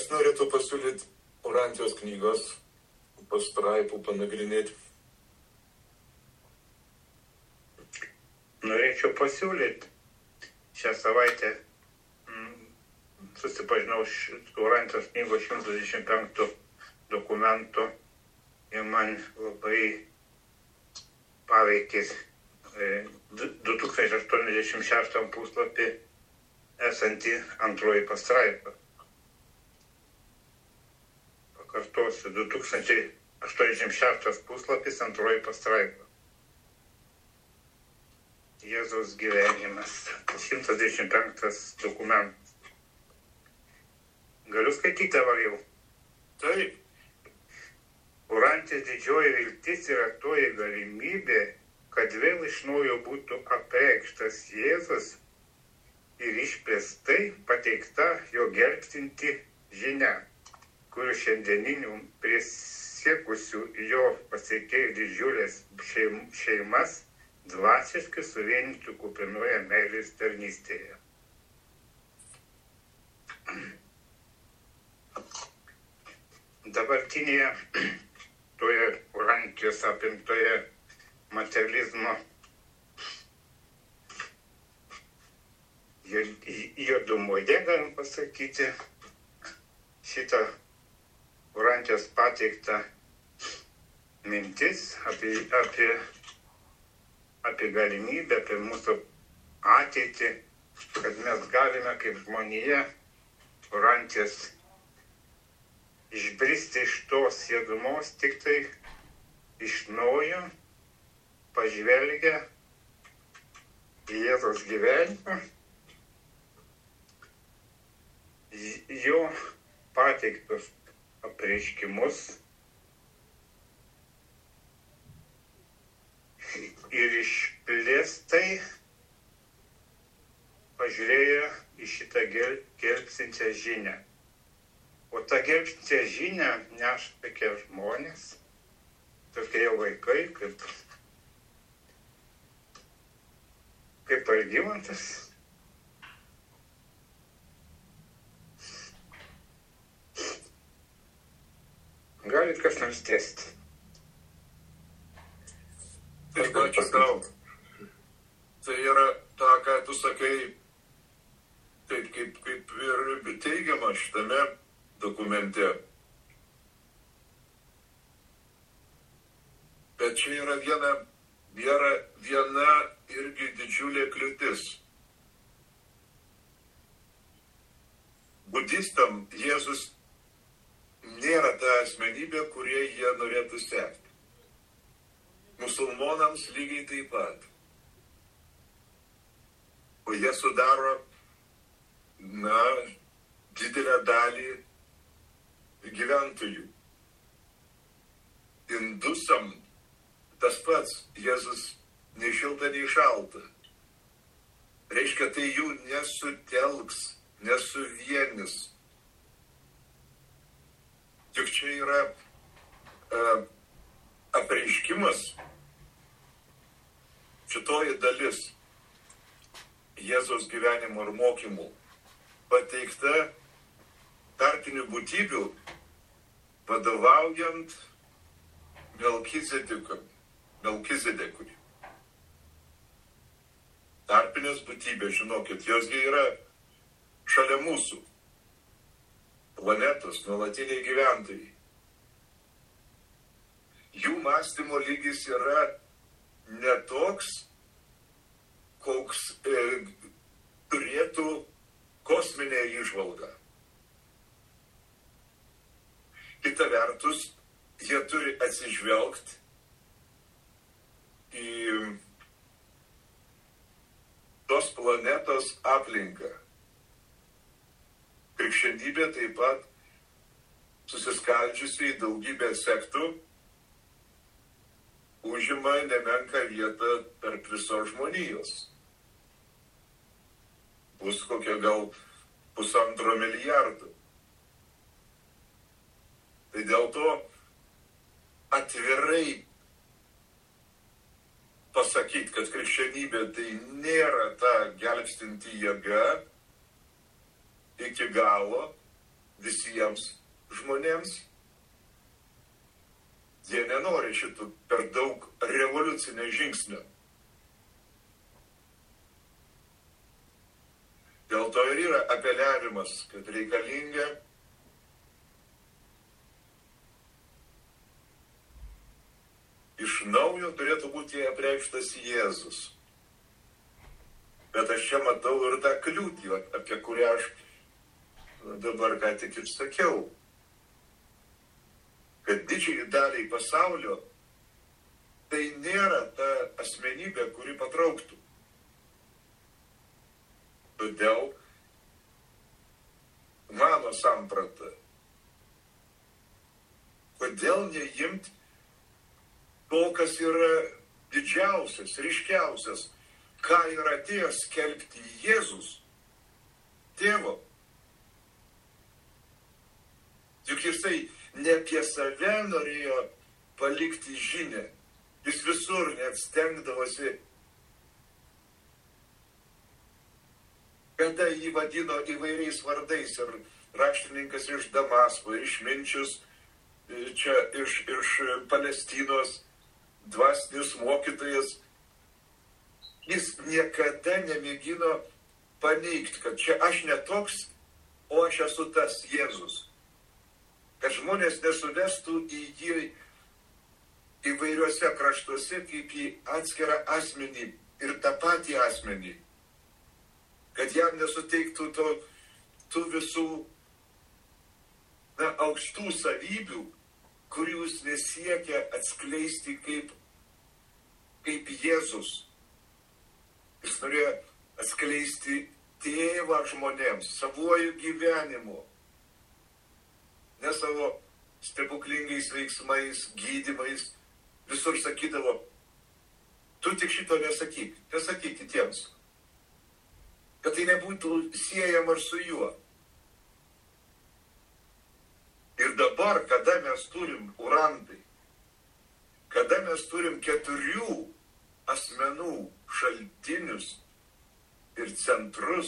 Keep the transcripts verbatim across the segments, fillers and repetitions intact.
Kas norėtų pasiūlyti Orantijos knygos pastraipų panagrinėti? Norėčiau pasiūlyti. Šią savaitę mm, susipažinau su Orantijos knygos šimtas dvidešimt penktu dokumentu ir man labai paveikė e, du tūkstančiai aštuoniasdešimt šeštam puslapį esanti antroji pastraipa. Pakartosiu, du tūkstančiai aštuoniasdešimt šeštas puslapis antroji pastraipa. Jėzaus gyvenimas, šimtas dvidešimt penktas dokumentas. Galiu skaityti dabar jau? Taip. Orantijos didžioji viltis yra toji galimybė, kad vėl iš naujo būtų apreikštas Jėzus ir išplėstai pateikta jo gelbstinti žinia, kurių šiandieninių prisiekusių jo pasiekėjų didžiulės šeimas dvasiškai suvienytų kupinoje meilės tarnystėje. Dabartinėje toje Orantijos apimtoje materializmo juodumoje, galim pasakyti, šitą Orantijos pateiktą mintis apie, apie, apie galimybę, apie mūsų ateitį, kad mes galime kaip žmonija Orantijos išbristi iš tos juodumos tik tai iš naujo pažvelgia į Jėzaus gyvenimą, jo pateiktus apreiškimus ir išplėstai pažiūrėjo į šitą gel, gelbstinčią žinią. O tą gelbstinčią žinią neša tokie žmonės, tokie jau vaikai, kaip, kaip Algimantas. Galit kas nors tęsti? Tai ačiū tau. Tai yra tą, ką tu sakai, taip kaip, kaip ir teigiama šitame dokumente. Bet čia yra viena, viena, viena irgi didžiulė kliūtis. Budistam Jėzus nėra ta asmenybė, kurie jie norėtų sekti. Musulmonams lygiai taip pat. O jie sudaro, na, didelę dalį gyventojų. Indusam tas pats, Jėzus nei šilta, nei šalta. Reiškia, tai jų nesutelks, nesuvienis. Juk čia yra uh, apreiškimas, šitoji dalis Jėzaus gyvenimo ir mokymų pateikta tarpinių būtybių vadovaujant Melkizedekui. Melkizedekui. Tarpinės būtybės, žinokit, josgi yra šalia mūsų planetos, nuolatiniai gyventojai. Jų mąstymo lygis yra netoks, koks e, turėtų kosminė įžvalga. Kita vertus, jie turi atsižvelgti į tos planetos aplinką. Krikščionybė taip pat susiskaldžiusi į daugybę sektų užima nemenką vietą tarp visos žmonijos. Bus kokia gal pusantro milijardo. Tai dėl to atvirai pasakyti, kad krikščionybė tai nėra ta gelbstinti jėga iki galo, visiems žmonėms. Jie nenori šitų per daug revoliucinio žingsnio. Dėl to ir yra apeliavimas, kad reikalinga iš naujo turėtų būti apreikštas Jėzus. Bet aš čia matau ir tą kliūtį, apie kurią aš dabar ką tik ir sakiau. Kad didžiai daliai pasaulio tai nėra ta asmenybė, kuri patrauktų. Todėl mano samprata, kodėl neimti to, kas yra didžiausias, ryškiausias, ką yra atėjęs skelbti Jėzus, tėvo. Juk jisai ne apie save norėjo palikti žinią, jis visur net stengdavosi, kada jį vadino įvairiais vardais, ir raštininkas iš Damasko, ir išminčius čia iš, iš Palestinos, dvasinis mokytojas. Jis niekada nemėgino paneigti, kad čia aš netoks, o aš esu tas Jėzus. Kad žmonės nesuvestų į jį įvairiuose kraštuose kaip į atskirą asmenį ir tą patį asmenį. Kad jam nesuteiktų to, tų visų na, aukštų savybių, kurių jis nesiekia atskleisti kaip, kaip Jėzus. Jis norėjo atskleisti tėvą žmonėms, savuoju gyvenimu, ne savo stebuklingais veiksmais, gydymais. Visur sakydavo, tu tik šito nesakyk, nesakyk kitiems, kad tai nebūtų siejama ir su juo. Ir dabar, kada mes turim urandai, kada mes turim keturių asmenų šaltinius ir centrus,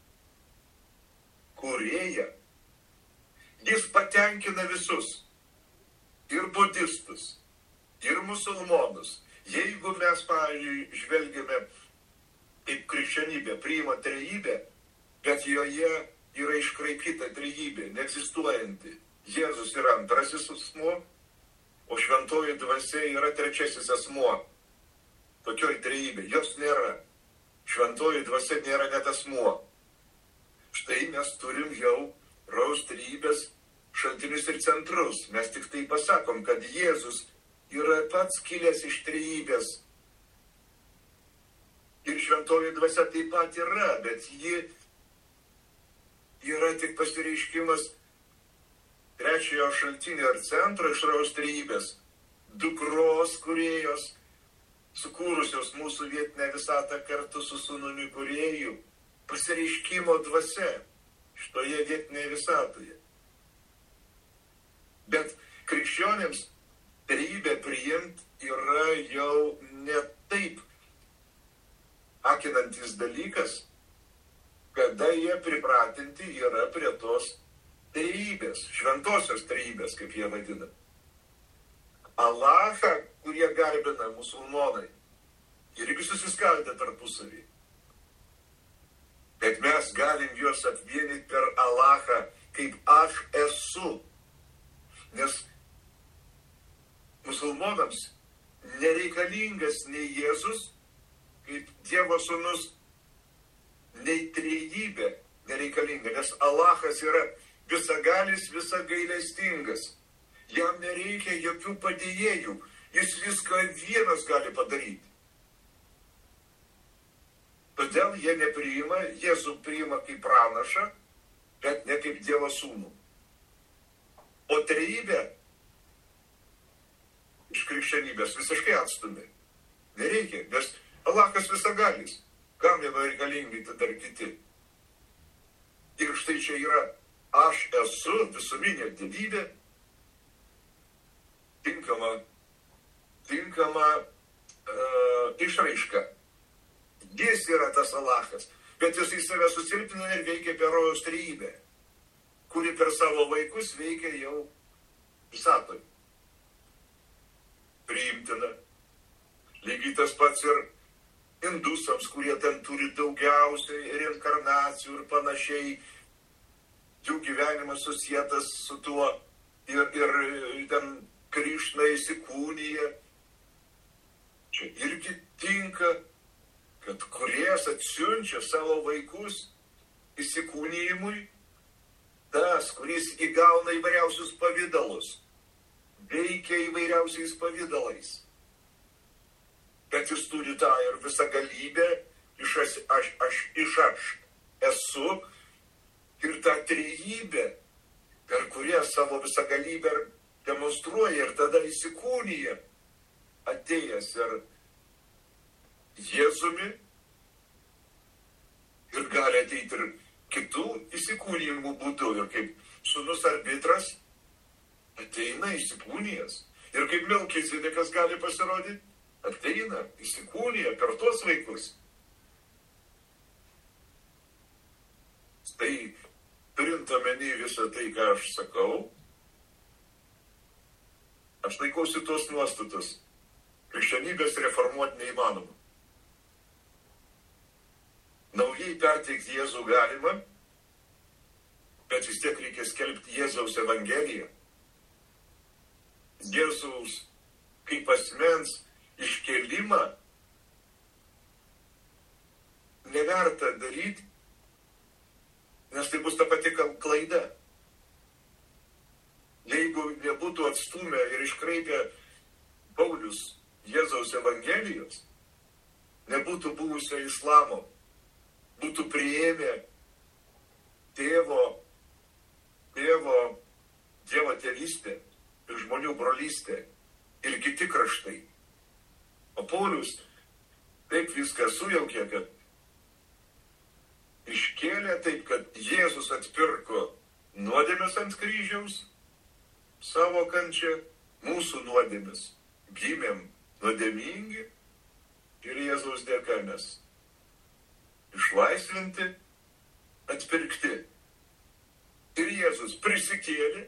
kūrėją, jis patenkina visus, ir budistus, ir musulmonus. Jeigu mes, pavyzdžiui, žvelgiame kaip krikščionybė, priima trejybę, bet joje yra iškraipyta trejybė, neegzistuojanti. Jėzus yra antrasis asmuo, o šventoji dvasia yra trečiasis asmuo. Tokioj trejybė, jos nėra. Šventoji dvasia nėra net asmuo. Štai mes turim jau raus trejybės šaltinius ir centrus. Mes tik tai pasakom, kad Jėzus yra pats kilęs iš trejybės. Ir šventoji dvasia taip pat yra, bet ji yra tik pasireiškimas trečiojo šaltinio ir centro iš raus trejybės, dukros kūrėjos, sukūrusios mūsų vietinę visatą kartu su sūnumi kūrėju, pasireiškimo dvasia šitoje vietinėje visatoje. Bet krikščionėms trejybę priimti yra jau ne taip akinantis dalykas, kada jie pripratinti yra prie tos trejybės, šventosios trejybės, kaip jie vadina. Alachą, kurie garbina musulmonai, irgi susiskaldę tarpusavį. Bet mes galim juos apvienyti per Alachą, kaip aš esu. Nes musulmonams nereikalingas nei Jėzus, kaip Dievo sūnus, nei trejybė nereikalinga, nes Alachas yra visagalis, visagailestingas. Jam nereikia jokių padėjėjų, jis viską vienas gali padaryti. Todėl jie nepriima, Jėzų priima kaip pranašą, bet ne kaip Dievo sūnų. O trejybė iš krikščionybės visiškai atstumė. Nereikia, nes Alachas visagalis. Kam jam reikalingi tada ir kiti? Ir štai čia yra aš esu visuminė dievybė, tinkama, tinkama uh, išraiška. Jis yra tas Alachas, bet jis į save susilpnina ir veikia per rojaus trejybę, kuri per savo vaikus veikia jau visatoj. Priimtina. Lygiai tas pats ir indusams, kurie ten turi daugiausiai reinkarnacijų ir panašiai. Jų gyvenimas susietas su tuo ir, ir ten Krišna įsikūnyje. Čia irgi tinka, kad kuriejas atsiunčia savo vaikus įsikūnijimui, tas, kuris įgauna įvairiausius pavydalus, veikia įvairiausiais pavydalais. Bet jis turi tą ir visą galybę, iš aš, aš, aš, iš aš esu ir tą trejybę, per kurią savo visą galybę demonstruoja ir tada įsikūnyja, atėjęs ir Jėzumi ir gali ateiti ir kitų įsikūnijimų būdų. Ir kaip sūnus arbitras ateina įsikūnijęs. Ir kaip Melkizedekas gali pasirodyti, ateina įsikūnija per tuos vaikus. Tai turint omeny visą tai, ką aš sakau, aš laikausi tos nuostatos. Krikščionybės reformuoti neįmanoma. Naujai perteikti Jėzų galima, bet vis tiek reikia skelbti Jėzaus evangeliją. Jėzaus kaip asmens iškėlimą neverta daryti, nes tai bus ta pati klaida. Jeigu nebūtų atstumę ir iškraipę Paulius Jėzaus evangelijos, nebūtų buvusio islamo, būtų priėmę tėvo, tėvo, Dievo tėvystę ir žmonių brolystę ir kiti kraštai. O Paulius taip viską sujaukė, kad iškėlė taip, kad Jėzus atpirko nuodėmes ant kryžiaus, savo kančią, mūsų nuodėmes. Gimėm nuodėmingi ir Jėzaus dėka mes išlaisvinti, atpirkti. Ir Jėzus prisikėlė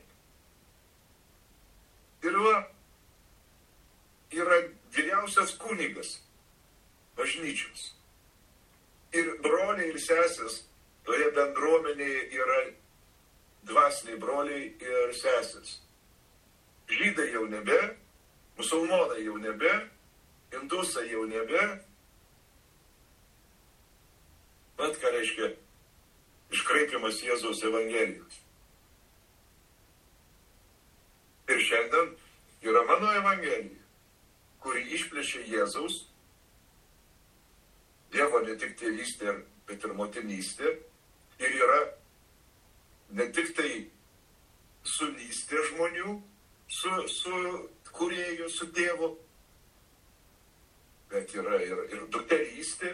ir va, yra vyriausias kunigas bažnyčios. Ir broliai ir sesės toje bendruomenėje yra dvasiniai broliai ir sesės. Žydai jau nebe, musulmonai jau nebe, indusai jau nebe. Bet ką reiškia iškraipimas Jėzaus evangelijos. Ir šiandien yra mano evangelija, kuri išplėšia Jėzaus, Dievo ne tik tėvystė, bet ir motinystė. Ir yra ne tik tai sunystė žmonių su, su kūrėju, su tėvu, bet yra ir, ir dukterystė.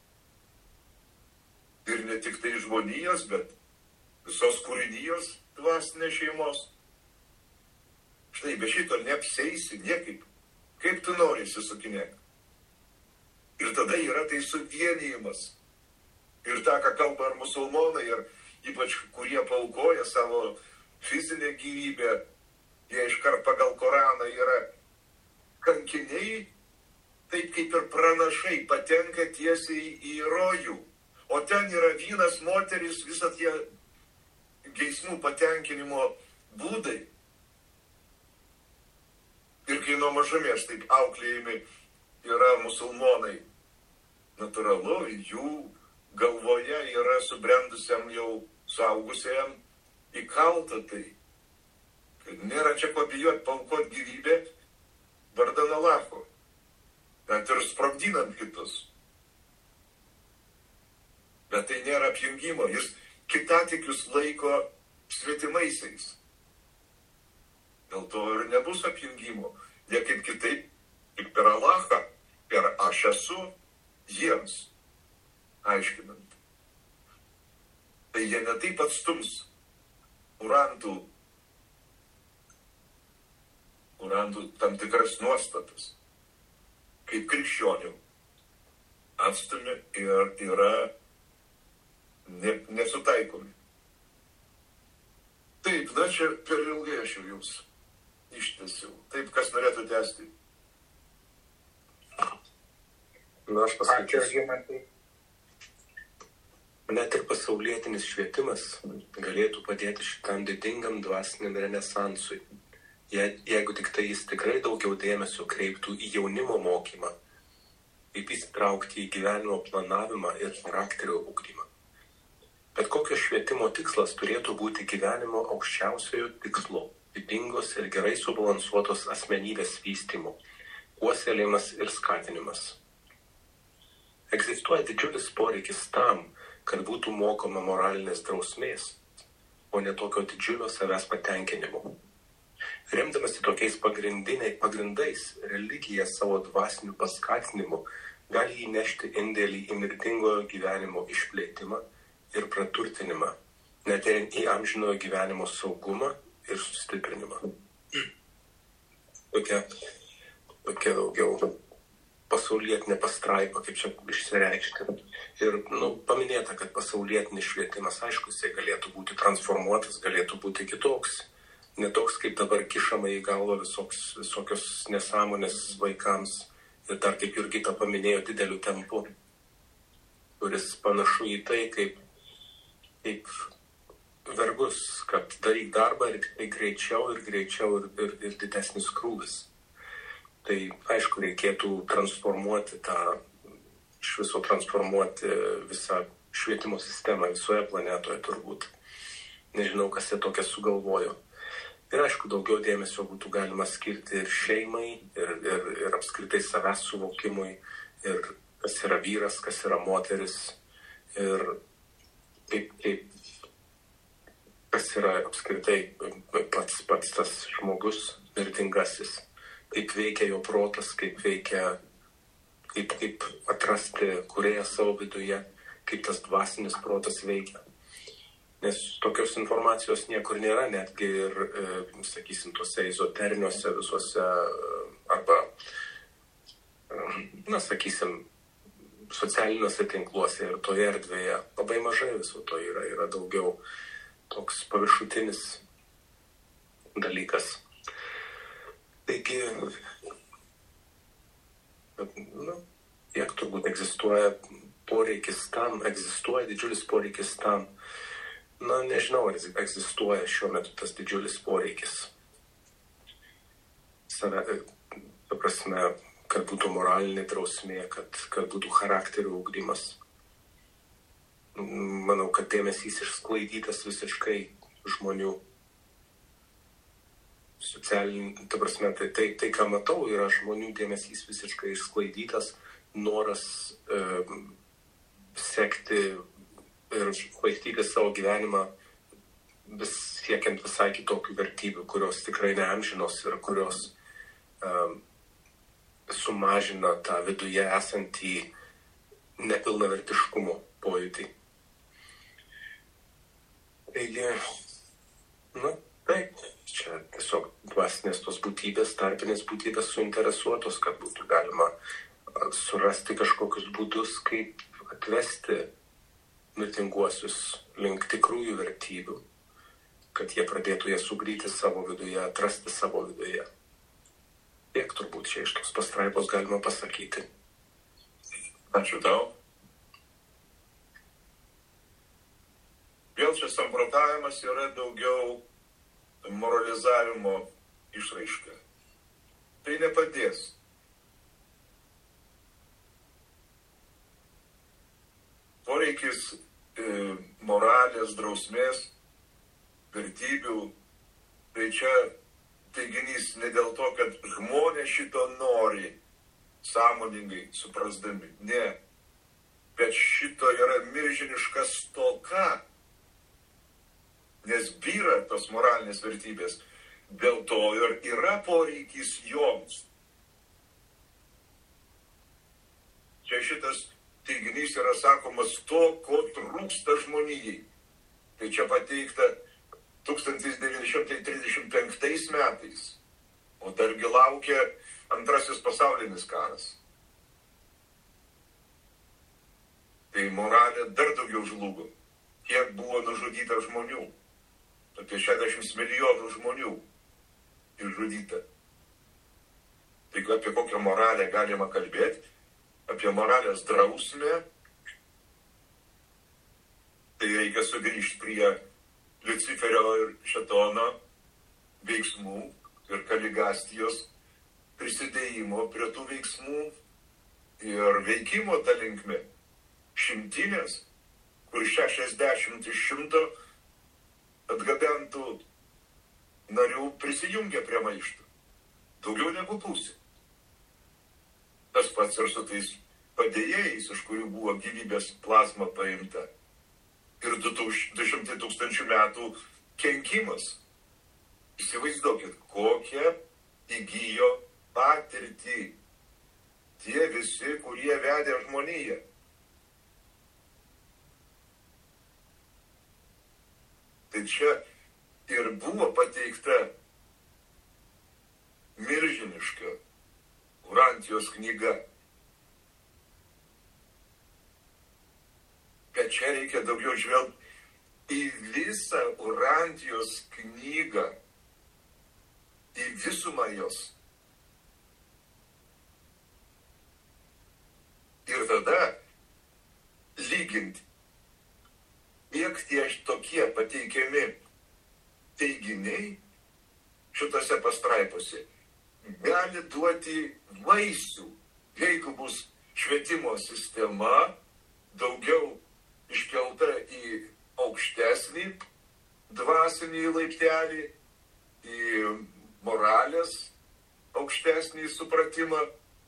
Ir ne tik tai žmonijos, bet visos kūrinijos dvasinės šeimos. Štai be šito neapseisi niekaip. Kaip tu nori įsisukinėk. Ir tada yra tai suvienijimas. Ir tą, ką kalba ir musulmonai, ir ypač kurie paaukoja savo fizinę gyvybę, jie iškart pagal Koraną yra kankiniai, taip kaip ir pranašai patenka tiesiai į rojų. O ten yra vynas, moteris, visą tie geismų patenkinimo būdai. Ir kai nuo mažumės taip auklėjami yra musulmonai, natūralu, jų galvoje yra subrendusiam jau suaugusiam įkalta tai, kad nėra čia ko bijoti paaukoti gyvybę vardan Allaho, net ir sprogdinant kitus. Bet tai nėra apjungimo, jis kitatikius laiko svetimaisiais. Dėl to ir nebus apjungimo. Jie kaip kitaip, tik per Allahą, per aš esu, jiems aiškinant. Tai jie ne taip atstums kurantų, kurantų tam tikras nuostatas, kaip krikščionių atstumi ir yra ne, nesutaikomi. Taip, na čia per ilgai aš jau jums ištęsiau. Taip, kas norėtų tęsti? Na, aš pasakysiu. Ačiū, Žymantai. Net ir pasaulietinis švietimas galėtų padėti šitam didingam dvasiniam renesansui, Je, jeigu tik tai jis tikrai daugiau dėmesio kreiptų į jaunimo mokymą, kaip įsitraukti į gyvenimo planavimą ir charakterio ugdymą. Bet kokio švietimo tikslas turėtų būti gyvenimo aukščiausiojo tikslo, didingos ir gerai subalansuotos asmenybės vystymo, puoselėjimas ir skatinimas. Egzistuoja didžiulis poreikis tam, kad būtų mokoma moralinės drausmės, o ne tokio didžiulio savęs patenkinimo. Remdamasi tokiais pagrindais, religija savo dvasiniu paskatinimu gali įnešti indėlį į mirtingojo gyvenimo išplėtimą ir praturtinimą, net ir į amžinojo gyvenimo saugumą ir sustiprinimą. Tokia, tokia daugiau pasaulietinė pastraipa, kaip čia išsireikšti. Ir nu, paminėta, kad pasaulietinis švietimas, aišku, jisai galėtų būti transformuotas, galėtų būti kitoks. Ne toks, kaip dabar kišama į galvą visoks, visokios nesąmonės vaikams. Ir dar, kaip Jurgita paminėjo, dideliu tempu, kuris panašu į tai, kaip, kaip vergus, kad daryk darbą ir tai greičiau ir greičiau ir, ir, ir didesnis krūvis. Tai aišku, reikėtų transformuoti tą, iš viso transformuoti visą švietimo sistemą visoje planetoje turbūt. Nežinau, kas jie tokia sugalvojo. Ir aišku, daugiau dėmesio būtų galima skirti ir šeimai, ir, ir, ir apskritai savęs suvokimui, ir kas yra vyras, kas yra moteris, ir kaip, kaip, kas yra apskritai pats, pats tas žmogus mirtingasis, kaip veikia jo protas, kaip veikia, kaip, kaip atrasti kūrėją savo viduje, kaip tas dvasinis protas veikia. Nes tokios informacijos niekur nėra, netgi ir, e, sakysim, tuose ezoteriniuose visuose, arba, e, na, sakysim, socialiniuose tinkluose ir toje erdvėje. Labai mažai viso to yra, yra daugiau toks paviršutinis dalykas. Taigi, na, tiek turbūt egzistuoja poreikis tam, egzistuoja didžiulis poreikis tam. Na, nežinau, ar egzistuoja šiuo metu tas didžiulis poreikis. Save, ta prasme, kad būtų moralinė drausmė, kad, kad būtų charakterio ugdymas. Manau, kad dėmesys išsklaidytas visiškai žmonių. Socialinį, ta prasme, tai, tai, tai ką matau, yra žmonių dėmesys visiškai išsklaidytas, noras e, sekti ir vaiktyti savo gyvenimą vis siekiant visai kitokių vertybių, kurios tikrai neamžinos ir kurios um, sumažina tą viduje esantį nepilnavertiškumo pojūtį. Taigi, na, taip, čia tiesiog dvasinės tos būtybės, tarpinės būtybės suinteresuotos, kad būtų galima surasti kažkokius būdus, kaip atvesti mirtinguosius link tikrųjų vertybių, kad jie pradėtų jas ugdyti savo viduje, atrasti savo viduje. Tiek turbūt čia iš tos pastraipos galima pasakyti. Ačiū tau. Vėl čia samprotavimas yra daugiau moralizavimo išraiška. Tai nepadės. Poreikis moralės, drausmės, vertybių, tai čia teiginys ne dėl to, kad žmonės šito nori sąmoningai suprasdami. Ne. Bet šito yra milžiniška stoka, nes byra tos moralinės vertybės. Dėl to ir yra poreikis joms. Čia šitas teiginys yra sakomas to, ko trūksta žmonijai. Tai čia pateikta tūkstantis devyni šimtai trisdešimt penktais metais, o dargi laukia antrasis pasaulinis karas. Tai moralė dar daugiau žlugo. Kiek buvo nužudyta žmonių. apie šešiasdešimt milijonų žmonių išžudyta. Tai apie kokią moralę galima kalbėti, apie moralės drausmę, tai reikia sugrįžti prie Liuciferio ir Šėtono veiksmų ir Kaligastijos prisidėjimo prie tų veiksmų ir veikimo ta linkme. Šimtinės, kur šešiasdešimt iš šimto atgabentų narių prisijungia prie maišto. Daugiau negu pusė. Tas pats ir su tais padėjėjais, iš kurių buvo gyvybės plazma paimta. Ir du šimtai tūkstančių metų kenkimas. Įsivaizduokit, kokią įgyjo patirtį tie visi, kurie vedė žmoniją. Tai čia ir buvo pateikta milžiniška Urantijos knyga. Bet čia reikia daugiau žvelgti į visą Urantijos knygą, į visumą jos. Ir tada lyginti, kiek tie tokie pateikiami teiginiai šitose pastraipose gali duoti vaisių, jeigu bus švietimo sistema daugiau iškelta į aukštesnį dvasinį laiptelį, į moralės aukštesnį supratimą.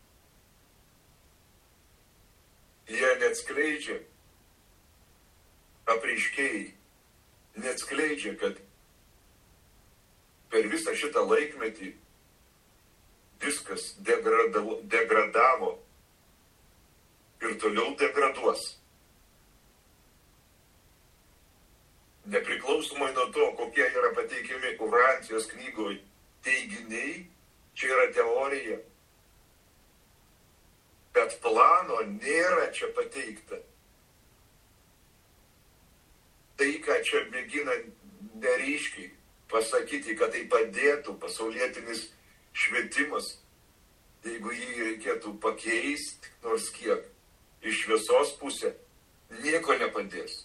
Jie neatskleidžia, apreiškėjai neatskleidžia, kad per visą šitą laikmetį viskas degradavo, degradavo ir toliau degraduos. Nepriklausomai nuo to, kokie yra pateikiami Urantijos knygoje teiginiai, čia yra teorija. Bet plano nėra čia pateikta. Tai, ką čia mėgina neryškiai pasakyti, kad tai padėtų pasaulietinis švietimas, jeigu jį reikėtų pakeisti nors kiek iš šviesos pusę, nieko nepadės.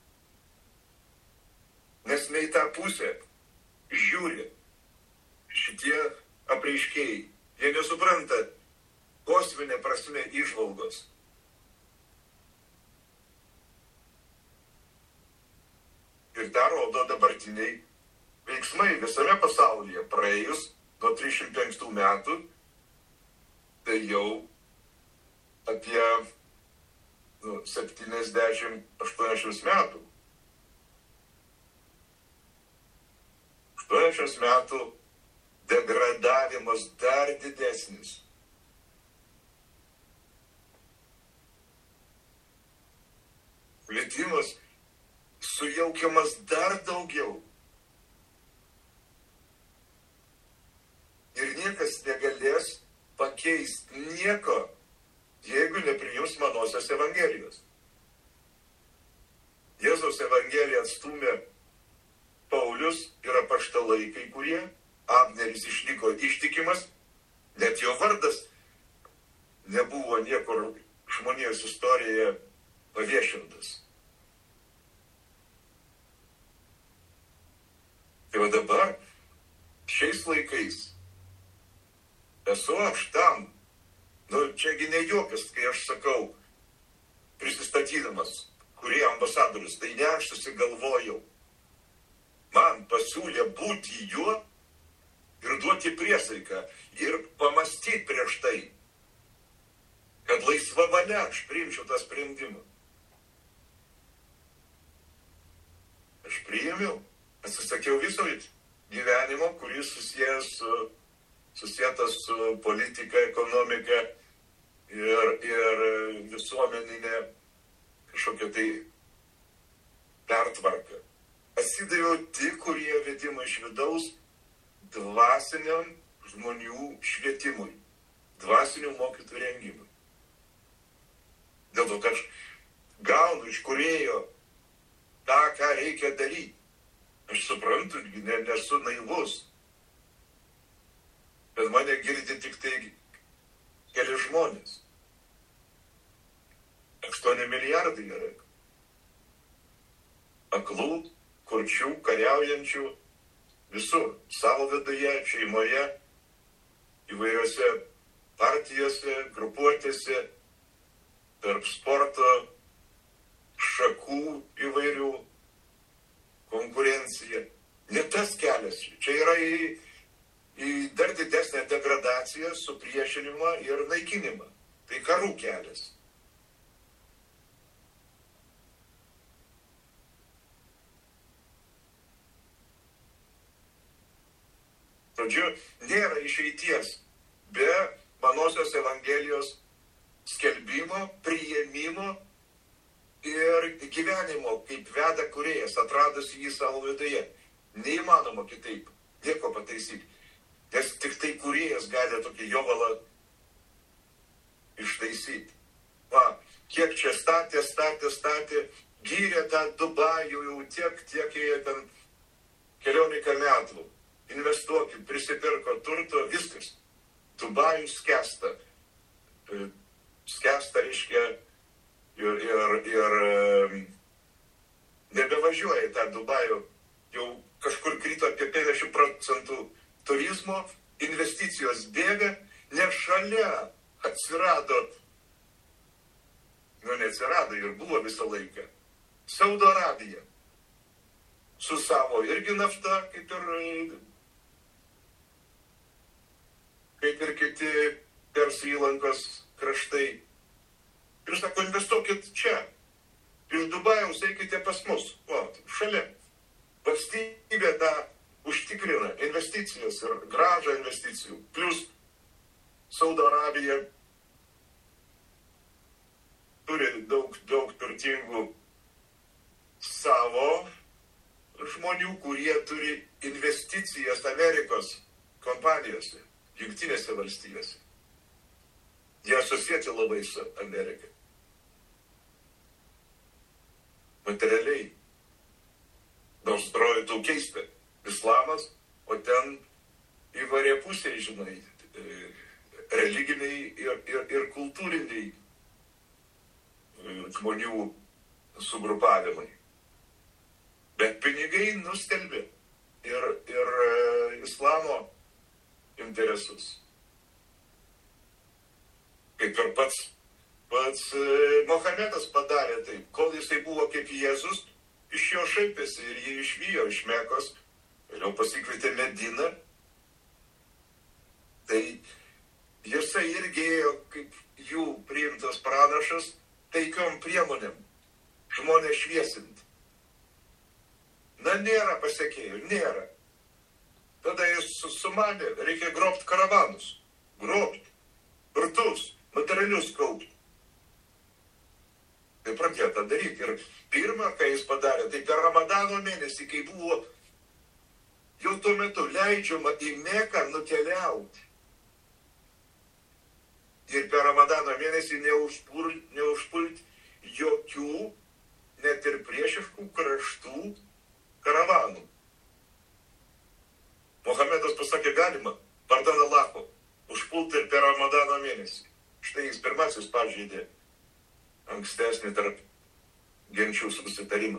Nes ne į tą pusę žiūri šitie apreiškėjai. Jie nesupranta kosminė prasme įžvalgos. Ir tą rodo dabartiniai veiksmai visame pasaulyje. Praėjus nuo trisdešimt penktų metų, tai jau apie nu, septyniasdešimt aštuoniasdešimt metų. aštuoniasdešimt metų degradavimas dar didesnis. Plitimas sujaukiamas dar daugiau. Ir niekas negalės pakeisti nieko, jeigu nepriims manosios Evangelijos. Jėzaus Evangeliją atstūmė Paulius ir apaštalai kai kurie, Abneris išliko ištikimas, net jo vardas nebuvo niekur žmonijos istorijoje paviešintas. Tai va dabar, šiais laikais, esu aš tam, nu čiagi ne juokas, kai aš sakau, prisistatydamas, kurie ambasadorius, tai ne aš susigalvojau. Man pasiūlė būti juo ir duoti priesaiką ir pamastyti prieš tai, kad laisva valia aš priimčiau tą sprendimą. Aš priėmiau, atsisakiau viso gyvenimo, kuris susijęs su, susietas su politika, ekonomika ir, ir visuomeninė kažkokia tai pertvarka. Asidaviau tik, kurie vedimai iš vidaus dvasiniam žmonių švietimui, dvasinių mokytojų rengimui. Dėl to, kad aš gaunu iš kūrėjo tą, ką reikia daryti. Aš suprantu, ne, nesu naivus. Bet mane girdi tik tai keli žmonės. aštuoni milijardai yra. Aklų, kurčių, kariaujančių, visur. Savo viduje, šeimoje, įvairiose partijose, grupuotėse, tarp sporto, šakų įvairių, konkurencija. Ne tas kelias. Čia yra į, į dar didesnę degradaciją, supriešinimą ir naikinimą. Tai karų kelias. Žodžiu, nėra išeities be manosios Evangelijos skelbimo, priėmimo ir gyvenimo, kaip veda kūrėjas, atradus jį savo viduje. Neįmanoma kitaip, nieko pataisyti. Nes tik tai kūrėjas gali tokį jovalą ištaisyti. Va, kiek čia statė, statė, statė, gyrė tą Dubajų jau tiek, tiek jie ten keliolika metų. Investuokit, prisipirko turto, viskas. Dubajus skęsta. Skęsta, reiškia, ir, ir, ir nebevažiuoja į tą Dubajų. Jau kažkur krito apie penkiasdešimt procentų turizmo, investicijos bėga, nes šalia atsirado, nu neatsirado ir buvo visą laiką, Saudo Arabija. Su savo irgi nafta, kaip ir kaip ir kiti Persų įlankos kraštai. Ir sako, investuokit čia. Iš Dubajaus eikite pas mus. O, šalia. Valstybė tą užtikrina investicijas ir grąžą investicijų. Plus Saudo Arabija turi daug, daug turtingų savo žmonių, kurie turi investicijas Amerikos kompanijose. Jungtinėse valstijose. Jie asocijuoti labai su Amerika. Materialiai. Nors atrodytų keista. Islamas, o ten įvairiai pusiai, žinai, religiniai ir, ir, ir kultūriniai žmonių sugrupavimai. Bet pinigai nustelbė ir, ir islamo interesus. Kaip ir pats, pats Mohamedas padarė taip, kol jisai buvo kaip Jėzus, iš jo šaipėsi ir jį išvijo iš Mekos, vėliau pasikvietė Mediną. Tai jisai irgi ėjo kaip jų priimtas pranašas, taikiom priemonėm žmonės šviesint. Na, nėra pasiekėjų, nėra. Tada jis sumanė, reikia grobti karavanus, grobti, turtus, materialius kaupti. Tai pradėjo tą daryti. Ir pirmą, ką jis padarė, tai per Ramadano mėnesį, kai buvo jau tuo metu leidžiama į Meką nukeliauti. Ir per Ramadano mėnesį neužpult, neužpult jokių, net ir priešiškų kraštų karavanų. Mohamedas pasakė, galima, vardan Allaho, užpulti ir per Ramadano mėnesį. Štai jis pirmasis pažeidė ankstesnį tarp genčių susitarimą.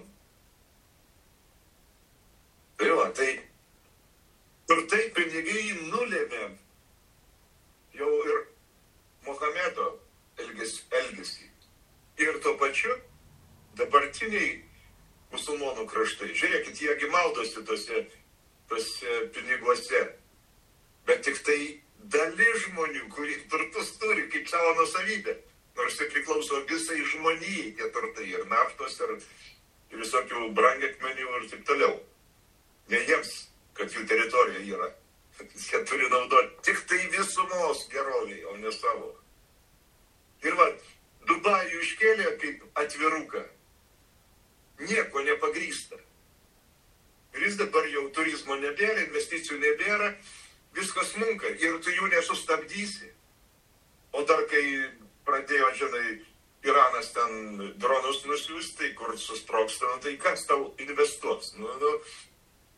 Tai va, tai turtai pinigai nulėmė jau ir Mohamedo elgesį. Ir tuo pačiu dabartiniai musulmonų kraštai. Žiūrėkit, jiegi maldosi tose tose piniguose. Bet tik tai dalis žmonių, kurie turtus turi kaip savo nusavybę. Nors tai priklauso visai žmonijai tie turtai ir naftos, ir, ir visokių brangakmenių ir taip toliau. Ne jiems, kad jų teritorija yra. Jie turi naudoti tik tai visumos geroviai, o ne savo. Ir va, Dubajų iškėlė kaip atviruką. Nieko nepagrįsta. Ir jis dabar jau turizmo nebėra, investicijų nebėra, viskas smunka ir tu jų nesustabdysi. O dar kai pradėjo, žinai, Iranas ten dronus nusiųsti, kur susprogsta, nu, tai kas tau investuos? Nu, nu,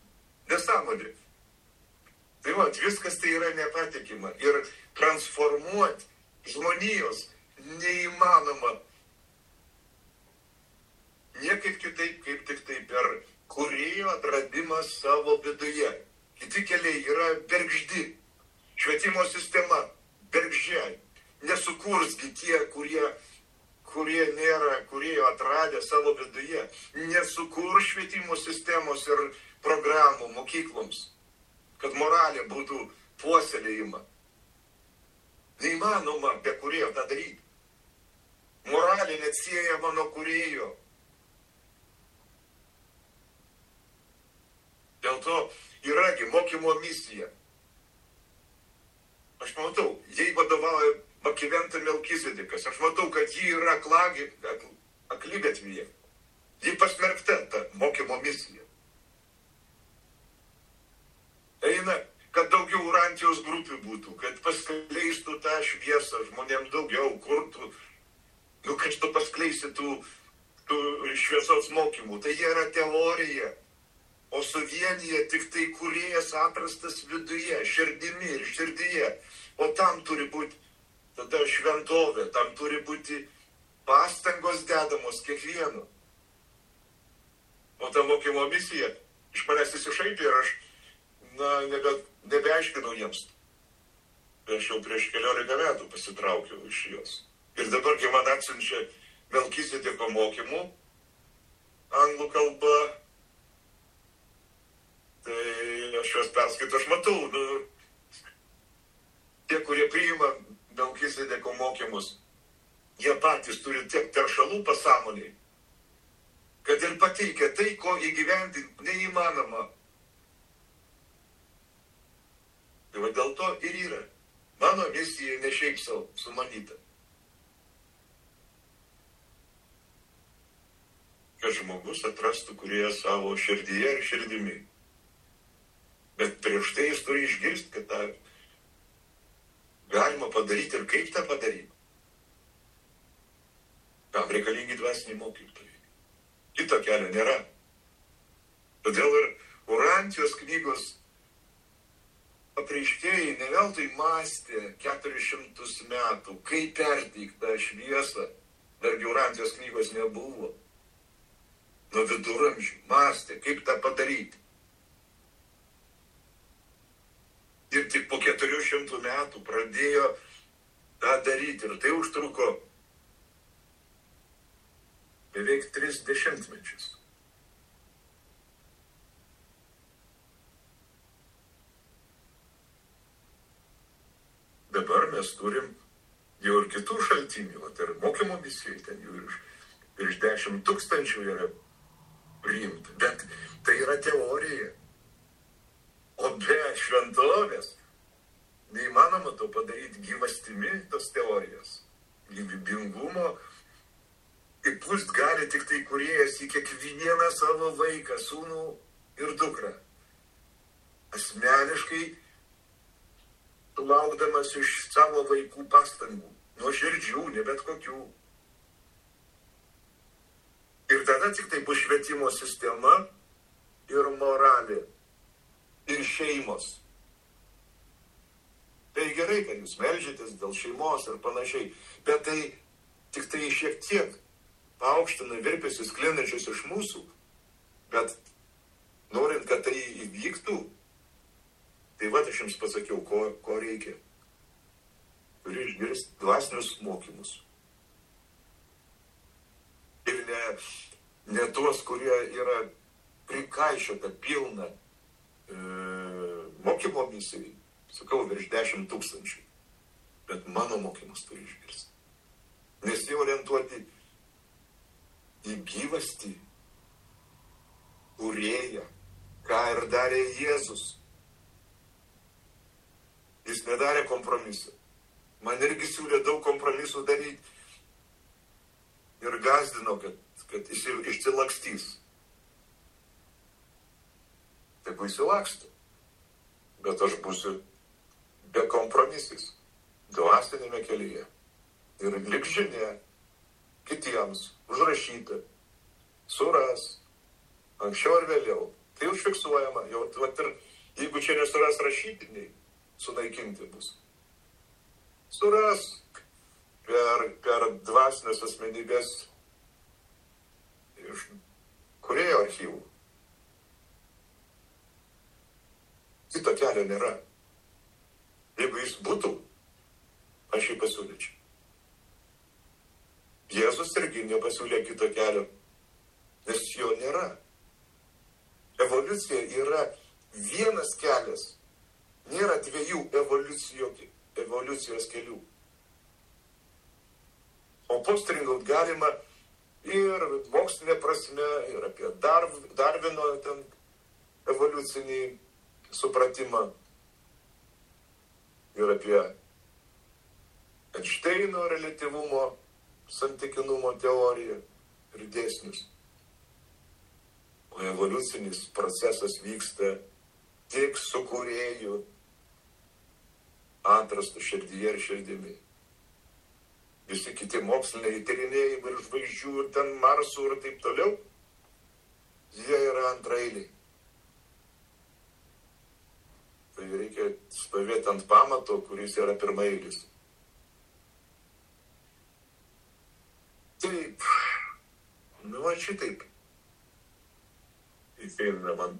nesąmonė. Tai va, viskas tai yra nepatikima. Ir transformuoti žmonijos neįmanoma niekaip kitaip, kaip tik tai per kūrėjo atradimą savo viduje. Kiti keliai yra bergždi. Švietimo sistema bergždžiai. Nesukursgi tie, kurie, kurie nėra, kurie atradę savo viduje. Nesukurs švietimo sistemos ir programų mokykloms, kad moralė būtų puoselėjima. Neįmanoma be kūrėjo tą daryti. Moralė neatsiejama nuo kūrėjo. Dėl to yragi mokymo misija. Aš matau, jai vadovauja Makiventa Melkizedekas. Aš matau, kad ji yra akligatvyje. Ji pasmerkta ta mokymo misija. Eina, kad daugiau Urantijos grupių būtų, kad paskleistų tą šviesą žmonėms daugiau, kurtų, nu, kad tu paskleisi tų, tų šviesos mokymų. Tai jie yra teorija. O suvienyje tik tai kūrėjas atrastas viduje, širdimi ir širdyje. O tam turi būti tada šventovė, tam turi būti pastangos dedamos kiekvieno. O ta mokymo misija iš manęs įsišaipė ir aš na, nebe, nebeaiškinau jiems. Aš jau prieš keliolika metų pasitraukiau iš jos. Ir dabar, kai man atsiunčia Melkizedeko mokymų, anglų kalba, tai aš juos perskaitau, aš matau, nu, tie, kurie priima Melkizedeko mokymus, jie patys turi tiek teršalų pasąmoniai, kad ir pateikia tai, ko įgyvendinti neįmanoma. Tai va dėl to ir yra. Mano misija ne šiaip savo sumanyta. Kad žmogus atrastų kūrėją savo širdyje ir širdimi. Bet prieš tai jis turi išgirsti, kad tą galima padaryti ir kaip tą padaryti. Tam reikalingi dvasiniai mokytojai. Kito kelio nėra. Todėl ir Urantijos knygos apreiškėjai ne veltui mąstė keturis šimtus metų, kaip perteikti tą šviesą. Dargi Urantijos knygos nebuvo. Nuo viduramžių mąstė, kaip tą padaryti. Ir tik po keturių šimtų metų pradėjo tą daryti. Ir tai užtruko beveik tris dešimtmečius. Dabar mes turim jau ir kitų šaltinių. Ir mokymo misijai ten jau ir virš dešimt tūkstančių yra priimta. Bet tai yra teorija. O be šventovės neįmanoma to padaryti gyvastimi tos teorijos. Gyvybingumo įpūst gali tik tai kūrėjas į kiekvieną savo vaiką, sūnų ir dukrą. Asmeniškai laukdamas iš savo vaikų pastangų. Nuo širdžių, ne bet kokių. Ir tada tik tai bus švietimo sistema ir moralė. Ir šeimos. Tai gerai, kad jūs melžiatės dėl šeimos ir panašiai, bet tai tik tai šiek tiek paaukština virpesius sklindančius iš mūsų, bet norint, kad tai įvyktų, tai va, aš jums pasakiau, ko, ko reikia. Turi išgirsti dvasinius mokymus. Ir ne, ne tuos, kurie yra prikaišiota pilna mokymo misijai, sakau, virš dešimt tūkstančių. Bet mano mokymus turi išgirsti. Nes jie orientuoti į gyvastį, kūrėją, ką ir darė Jėzus. Jis nedarė kompromisų. Man irgi siūlė daug kompromisų daryti. Ir gazdino, kad, kad jis išsilakstys. Tegu įsilaksto. Bet aš būsiu be kompromisais, dvasinėme kelyje. Ir lik žinia kitiems užrašyta, suras, anksčiau ar vėliau. Tai užfiksuojama, jau vat ir Jeigu čia nesuras rašytiniai, sunaikinti bus. Suras per, per dvasinės asmenybės iš kūrėjo archyvų. Kito kelio nėra. Jeigu jis būtų, aš jį pasiūlyčiau. Jėzus irgi nepasiūlė kito kelio, nes jo nėra. Evoliucija yra vienas kelias. Nėra dviejų evoliucijos kelių. O postringaut galima ir mokslinė prasme, ir apie Darv, Darvino ten evoliucinį supratimą, ir apie Einšteino reliatyvumo, santykinumo teoriją ir dėsnius. O evoliucinis procesas vyksta tik su kūrėju, atrastu širdyje ir širdimi. Visi kiti moksliniai tyrinėjimai ir žvaigždžių ir ten Marsų ir taip toliau, jie yra antraeiliai. Tai reikia stovėti ant pamato, kuris yra pirmaeilis. Taip, nu va šitaip. Įfeina man.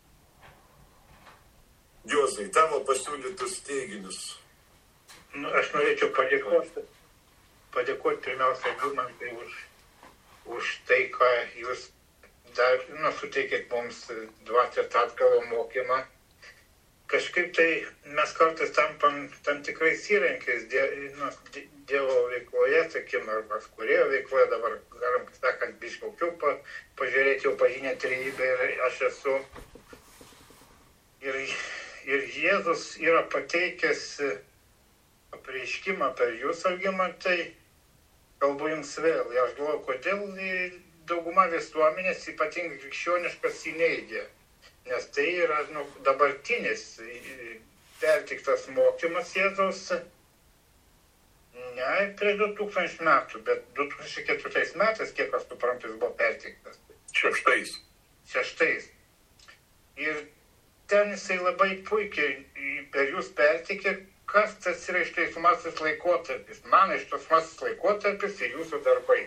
Juozai, tavo pasiūlytus teiginius. Nu, aš norėčiau padėkoti, padėkoti pirmiausia Vilmantai už, už tai, ką jūs dar, nu, suteikėt mums dvasios atgalo mokymą. Kažkaip tai mes kartais tampam tam tikrais įrankiais die, nu, Dievo veikloje, sakim, arba kūrėjo veikloje, dabar galim, sakant, biškaukiau pa, pažiūrėti, jau pažinę trejybę ir aš esu. Ir, ir Jėzus yra pateikęs apreiškimą per jūs, Algimantai, kalbu jums vėl. Ir aš galvoju, kodėl dauguma visuomenės, ypatingai krikščioniškas, jį neigia. Nes tai yra nu, dabartinis pertiktas mokymas Jėzaus ne prieš du tūkstančius metų, bet du tūkstančiai ketvirtais metais, kiek aš suprantu, jis buvo pertiktas. Šeštais. Šeštais. Ir ten jisai labai puikiai per jūs pertikė, kas tas yra išteisomasis laikotarpis. Man išteisomasis laikotarpis ir jūsų darbai.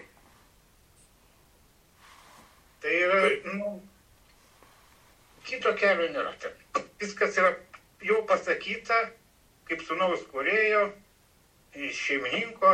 Tai yra, nu, kito kelio nėra ten. Viskas yra jau pasakyta, kaip sūnaus kūrėjo, šeimininko.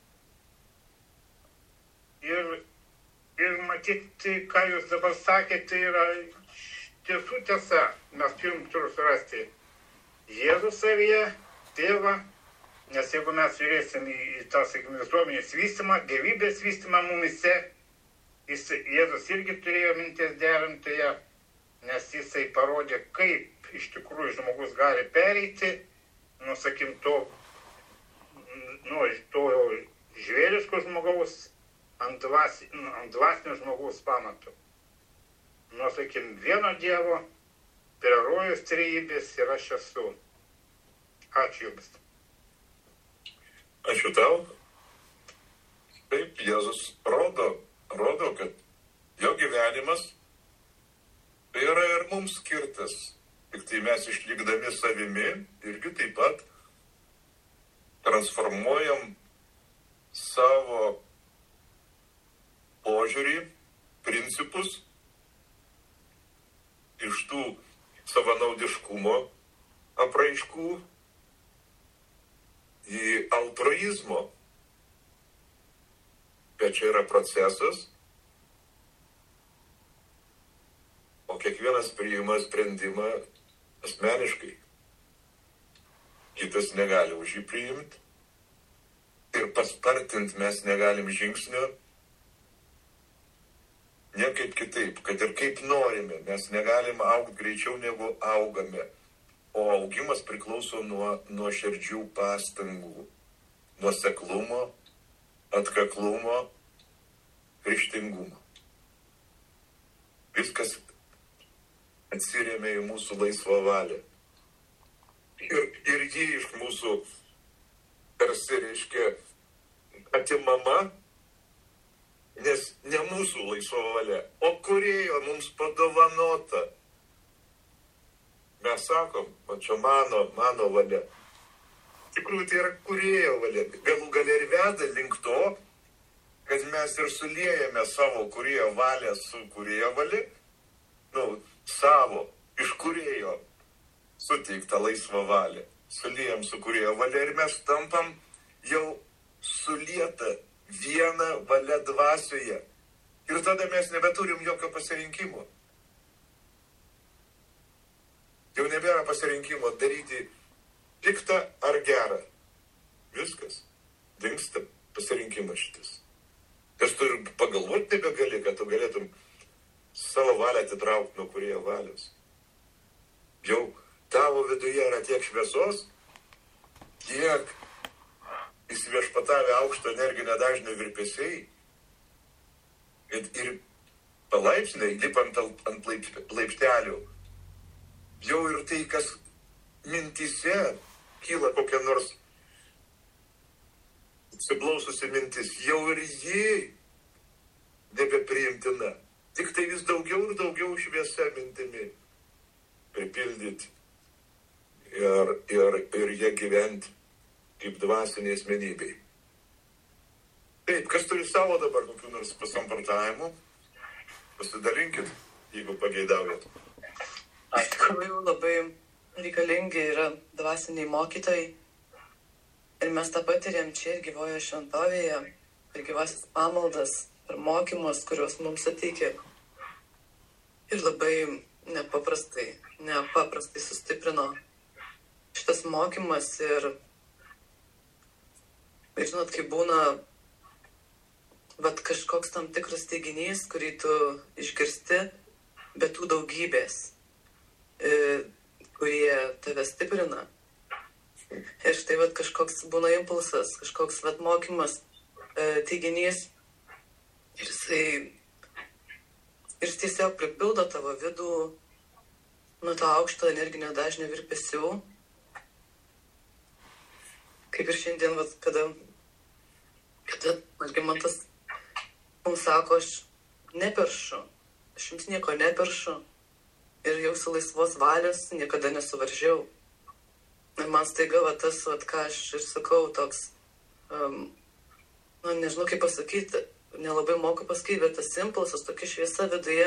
Ir, ir matyti, ką jūs dabar sakėte, tai yra tiesų tiesa. Mes turim turiu surasti Jėzų savyje, tėvą, nes jeigu mes žiūrėsim į, į tą, sakykime, visuomenės vystymą, gyvybės vystymą mumise, jis, Jėzus irgi turėjo minties derintoje, nes jisai parodė, kaip iš tikrųjų žmogus gali pereiti, nu, sakim, to, nu, to žvėriško žmogaus ant, dvas, ant dvasinio žmogaus pamatų. Nu, sakim, vieno Dievo, prie rojus trejybės ir aš esu. Ačiū Jums. Ačiū tau. Taip, Jėzus rodo, rodo, kad jo gyvenimas tai yra ir mums skirtas. Tik tai mes išlikdami savimi irgi taip pat transformuojam savo požiūrį, principus iš tų savanaudiškumo apraiškų į altruizmo. Bet čia yra procesas, o kiekvienas priima sprendimą asmeniškai. Kitas negali už jį priimti ir paspartinti mes negalim žingsnio. Niekaip kitaip, kad ir kaip norime, mes negalim augti greičiau negu augame. O augimas priklauso nuo, nuo širdžių pastangų, nuoseklumo, atkaklumo, ryžtingumo. Viskas atsiremia į mūsų laisvą valią. Ir, ir jį iš mūsų tarsi reiškia atimama, nes ne mūsų laisva valia, o kūrėjo mums padovanota. mes sakom, o čia mano, mano valia. Tikrųjų, tai yra kūrėjo valia. Galų galia ir veda link to, kad mes ir suliejame savo kūrėjo valią su kūrėjo valia, nu, savo, iš kūrėjo suteiktą laisvą valią. Suliejam su kūrėjo valia ir mes tampam jau sulietą vieną valią dvasioje. Ir tada mes nebeturim jokio pasirinkimo. Jau nebėra pasirinkimo daryti piktą ar gerą. Viskas. Dingsta pasirinkimas šitas. Aš tu ir pagalvoti nebegali, kad tu galėtum savo valią atitraukti nuo kūrėjo valios. Jau tavo viduje yra tiek šviesos, tiek įsiviešpatavę aukšto energinio dažnio virpesiai ir, ir palaipsniui, lipant ant laip, laiptelių, jau ir tai, kas mintise kyla kokia nors atsiblaususi mintis, jau ir ji nebepriimtina. Tik tai vis daugiau ir daugiau šviesa mintimi pripildyti ir, ir, ir jie gyventi kaip dvasiniai asmenybei. Taip, kas turi savo dabar kokių nors pasamprotavimų, pasidalinkit, jeigu pageidaujat. Iš tikrųjų labai reikalingi yra dvasiniai mokytojai ir mes tą patiriam čia ir gyvoje šventovėje, ir gyvasis pamaldas, ir mokymus, kuriuos mums suteikė. Ir labai nepaprastai, nepaprastai sustiprino šitas mokymas ir, ir žinot, kai būna vat kažkoks tam tikras teiginys, kurį tu išgirsti, bet tų daugybės, e, kurie tave stiprina. Ir štai vat kažkoks būna impulsas, kažkoks vat mokymas, e, teiginys, ir jisai, ir jis tiesiog pripildo tavo vidų nuo to aukšto energinio dažnio virpesių. Kaip ir šiandien, vat, kada, kada Algimantas mums sako, aš neperšu, aš jums nieko neperšu ir jau su laisvos valios niekada nesuvaržžiau. Ir man staiga va, tas, va, ką aš ir sakau, toks, um, nu, nežinau kaip pasakyti, nelabai moku pasakyti, bet tas impulsas, tokia šviesa viduje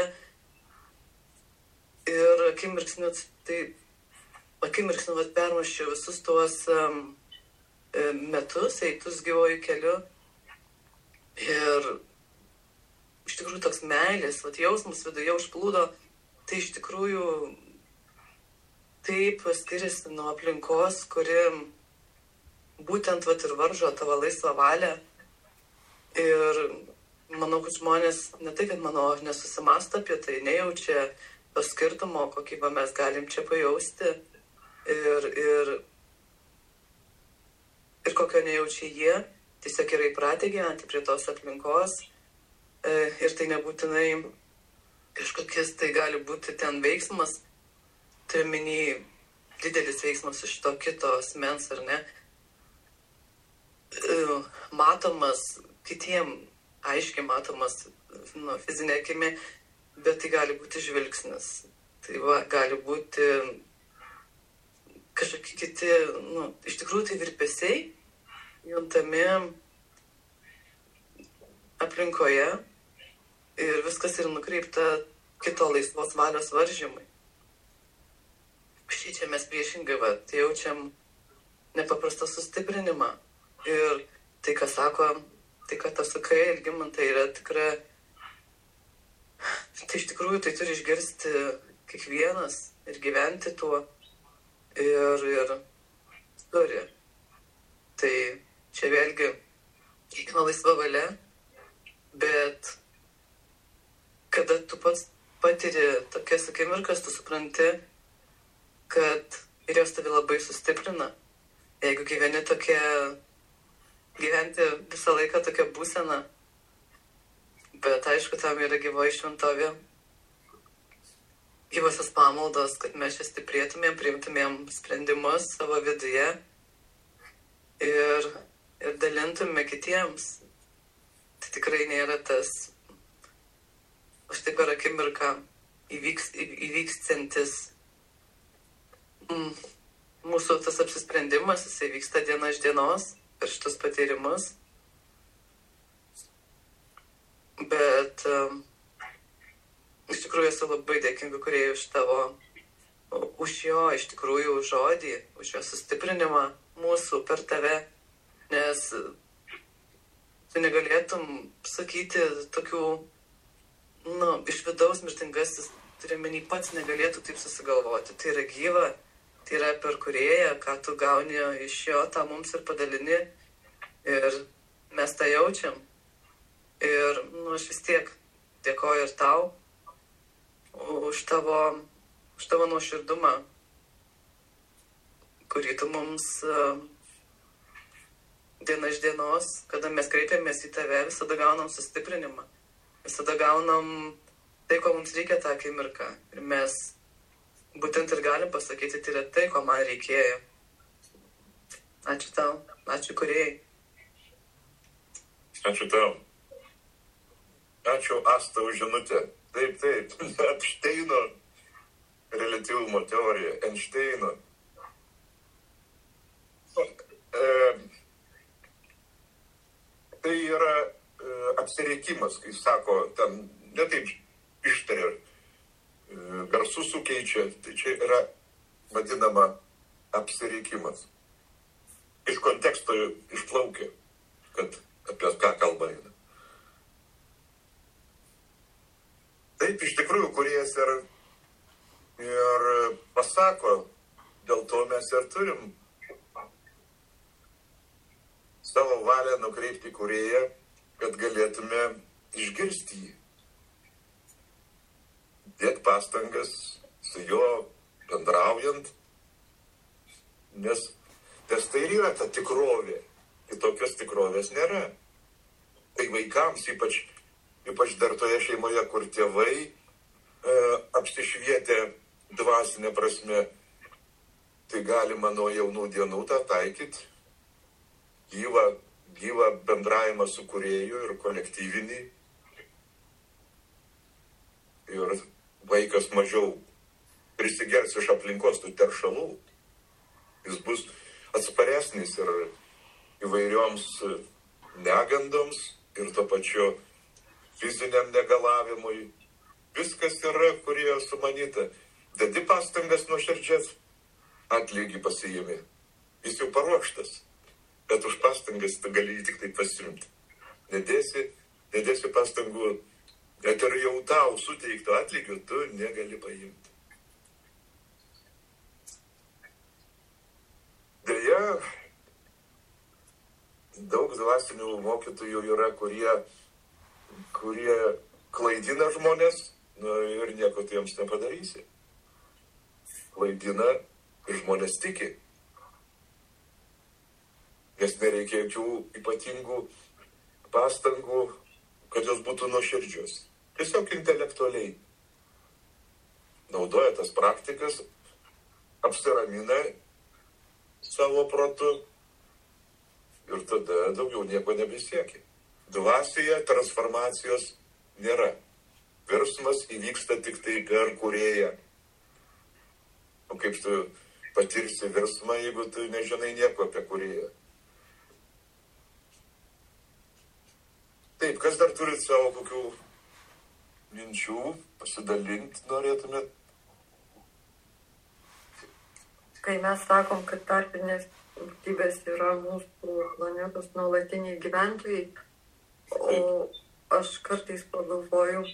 ir akimirksniu, tai akimirksniu vat permaščiau visus tuos um, metus, eitus gyvojų keliu ir iš tikrųjų toks meilės, vat jausmas viduje užplūdo, tai iš tikrųjų taip skiriasi nuo aplinkos, kuri būtent vat ir varžo tavo laisvą valią. Ir manau, kad žmonės ne tai, kad manau, nesusimąsto apie tai, nejaučia to skirtumo, kokį va mes galim čia pajausti ir, ir, ir kokio nejaučia jie, tiesiog yra įpratę gyventi prie tos aplinkos. Ir tai nebūtinai kažkokias, tai gali būti ten veiksmas, turiu minį didelis veiksmas iš to kito asmens, ar ne, matomas kitiem, aiškiai matomas nu, fizinė akimi, bet tai gali būti žvilgsnis, tai va, gali būti kažkokie kiti, nu, iš tikrųjų tai virpesiai juntami aplinkoje ir viskas yra nukreipta kito laisvos valios varžymai. Šičia mes priešingai, va, tai jaučiam nepaprastą sustiprinimą. Ir tai, ką sako, tai, ką tu sakai, Algimantai, yra tikra, tai iš tikrųjų tai turi išgirsti kiekvienas ir gyventi tuo. Ir, ir turi. Tai čia vėlgi kiekviena laisva valia, bet kada tu pats patiri tokias akimirkas, tu supranti, kad ir jos tavi labai sustiprina. Jeigu gyveni tokia, gyventi visą laiką tokią būseną, bet aišku, tam yra gyvoji šventovė, gyvosios pamaldos, kad mes čia stiprėtumėm, priimtumėm sprendimus savo viduje ir, ir dalintume kitiems. Tai tikrai nėra tas, aš taip per akimirką įvyks, įvykstantis mm, mūsų tas apsisprendimas, jisai vyksta diena iš dienos per šitus patyrimus. Bet um, iš tikrųjų esu labai dėkinga Kūrėjui už tavo, už jo iš tikrųjų žodį, už jo sustiprinimą mūsų per tave, nes tu negalėtum sakyti tokių, nu, iš vidaus mirtingasis, turi menį pats negalėtų taip susigalvoti. Tai yra gyva, tai yra per Kūrėją, ką tu gauni iš jo, tą mums ir padalini. Ir mes tą jaučiam. Ir, nu, aš vis tiek dėkoju ir tau už tavo, už tavo nuoširdumą, kurį tu mums uh, diena iš dienos, kada mes kreipiamės į tave, visada gaunam sustiprinimą. Visada gaunam tai, ko mums reikia tą akimirką. Ir mes būtent ir galim pasakyti, tai yra tai, ko man reikėjo. Ačiū tau. Ačiū Kūrėjai. Ačiū tau. Ačiū Asta už žinutę. Taip, taip. Einšteino reliatyvumo teorija. Einšteino. E, tai yra e, apsirėkimas, kai sako, ten ne taip ištaria, e, garsus sukeičia. Tai čia yra vadinama apsirėkimas. Iš konteksto išplaukia, kad apie ką kalba eina. Taip, iš tikrųjų, Kūrėjas ir, ir pasako, dėl to mes ir turim savo valią nukreipti Kūrėją, kad galėtume išgirsti jį. Dėt pastangas su juo bendraujant, nes, nes tai yra ta tikrovė. Kitokios tikrovės nėra. Tai vaikams, ypač, ypač dar toje šeimoje, kur tėvai e, apsišvietę dvasinę prasme, tai galima nuo jaunų dienų tą taikyti. Gyvą, gyvą bendravimą su Kūrėju ir kolektyvinį. Ir vaikas mažiau prisigers iš aplinkos tų teršalų. Jis bus atsparesnis ir įvairioms negandoms ir to pačiu fiziniam negalavimui. Viskas yra, kurie sumanyta. Dedi pastangas nuoširdžias, atlygį pasiimi. Jis jau paruoštas, bet už pastangas tu gali jį tik tai pasimti. Nedėsi, nedėsi pastangų, net ir jau tau suteikto atlygio tu negali paimti. Deja, daug dvasinių mokytojų yra, kurie, kurie klaidina žmonės, nu, ir nieko tu jiems nepadarysi. Klaidina ir žmonės tiki. Nes nereikia jokių ypatingų pastangų, kad jos būtų nuoširdžios. Tiesiog intelektualiai naudoja tas praktikas, apsiramina savo protu, ir tada daugiau nieko nebesiekia. Dvasioje transformacijos nėra. Virsmas įvyksta tik tai per Kūrėją. O kaip tu patirsi virsmą, jeigu tu nežinai nieko apie Kūrėją? Taip, kas dar turit savo kokių minčių, pasidalinti norėtumėt? Kai mes sakom, kad tarpinės būtybės yra mūsų planetos nuolatiniai gyventojai, o aš kartais pagalvoju,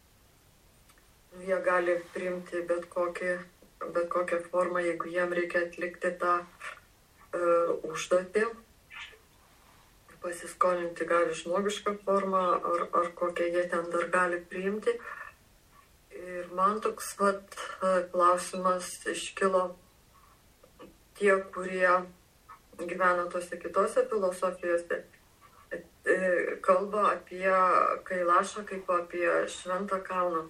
jie gali priimti bet, kokį, bet kokią formą, jeigu jiem reikia atlikti tą uh, užduotį, pasiskolinti gali žmogišką formą, ar, ar kokią jie ten dar gali priimti. Ir man toks vat, klausimas iškilo, tie, kurie gyvena tose kitose filosofijose, kalba apie Kailašą kaip apie šventą kalną.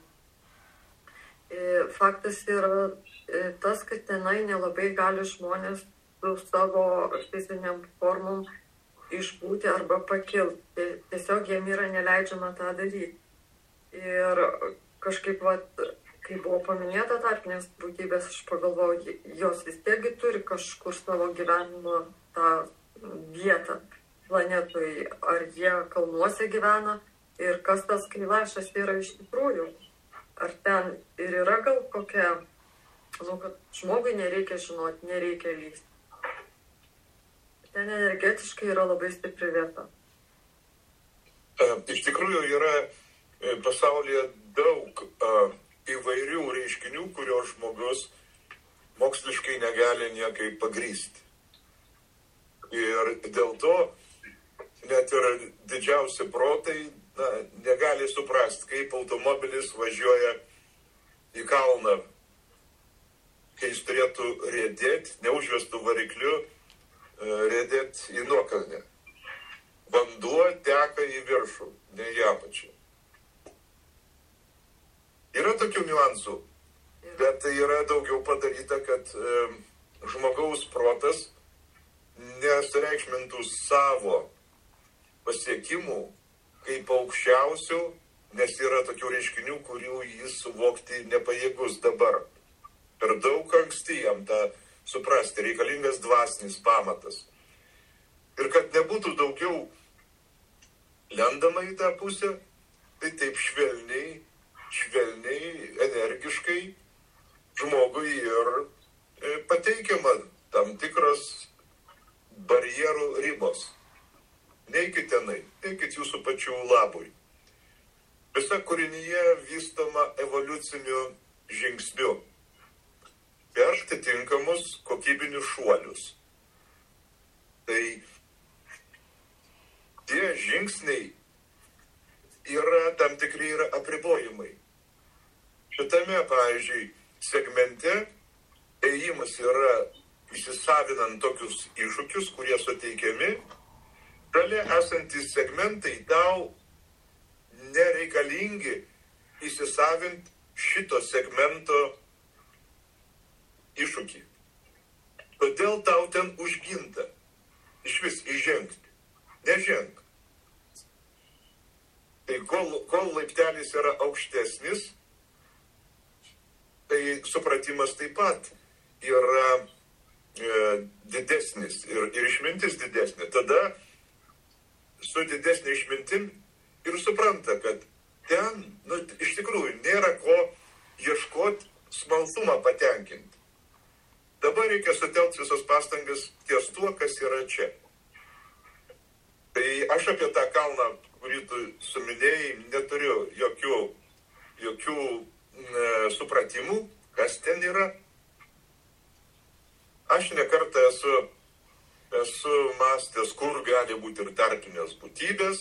Faktas yra tas, kad tenai nelabai gali žmonės su savo fiziniam formom išbūti arba pakilti. Tiesiog jiem yra neleidžiama tą daryti. Ir kažkaip, vat, kai buvo paminėta tarpinės būtybės, aš pagalvojau, jos vis tiekgi turi kažkur savo gyvenimo tą vietą planetui, ar jie kalnuose gyvena ir kas tas Kailašas yra iš tikrųjų. Ar ten ir yra gal kokia, nu, kad žmogui nereikia žinoti, nereikia lysti. Ten energetiškai yra labai stipri vieta. Iš tikrųjų yra pasaulyje daug įvairių reiškinių, kurio žmogus moksliškai negali niekai pagrįsti. Ir dėl to net ir didžiausi protai na, negali suprasti, kaip automobilis važiuoja į kalną, kai jis turėtų riedėti, neužvestų varikliu, riedėti į nuokalnę. Vanduo teka į viršų, ne į apačią. Yra tokių niuansų, bet tai yra daugiau padaryta, kad e, žmogaus protas nesureikšmintų savo pasiekimų kaip aukščiausių, nes yra tokių reiškinių, kurių jis suvokti nepajėgus dabar. Per daug anksti jam tą suprasti, reikalingas dvasinis pamatas. Ir kad nebūtų daugiau lendama į tą pusę, tai taip švelniai, švelniai, energiškai žmogui ir pateikiama tam tikros barjerų ribos. Neikit tenai, neikit jūsų pačių labui. Visa kūrinyje vystoma evoliuciniu žingsniu per atitinkamus kokybinius šuolius. Tai tie žingsniai yra tam tikri yra apribojimai. Šitame, pavyzdžiui, segmente ėjimas yra įsisavinant tokius iššūkius, kurie suteikiami. Šalia esantys segmentai tau nereikalingi įsisavinti šito segmento iššūkį. Todėl tau ten užginta. Iš vis įžengti. Neženk. Tai kol, kol laiptelis yra aukštesnis, tai supratimas taip pat yra e, didesnis ir, ir išmintis didesnė. Tada su didesnė išmintim ir supranta, kad ten, nu, iš tikrųjų, nėra ko ieškoti smalsumą patenkinti. Dabar reikia sutelkti visas pastangas ties tuo, kas yra čia. Tai aš apie tą kalną, kurį tu suminėjai, neturiu jokių, jokių e, supratimų, kas ten yra. Aš nekartą esu, esu mąstęs, kur gali būti ir tarpinės būtybės,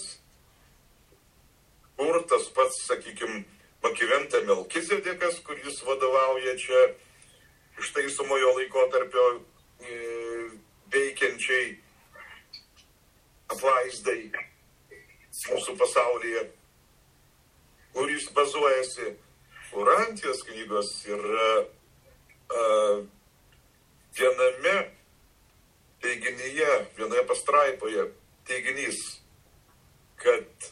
kur tas pats, sakykime, Makiventa Melkizedekas, kuris vadovauja čia ištaisomojo laikotarpio e, veikiančiai apvaizdai mūsų pasaulyje, kuris bazuojasi Urantijos knygos ir uh, viename teiginyje, vienoje pastraipoje teiginys, kad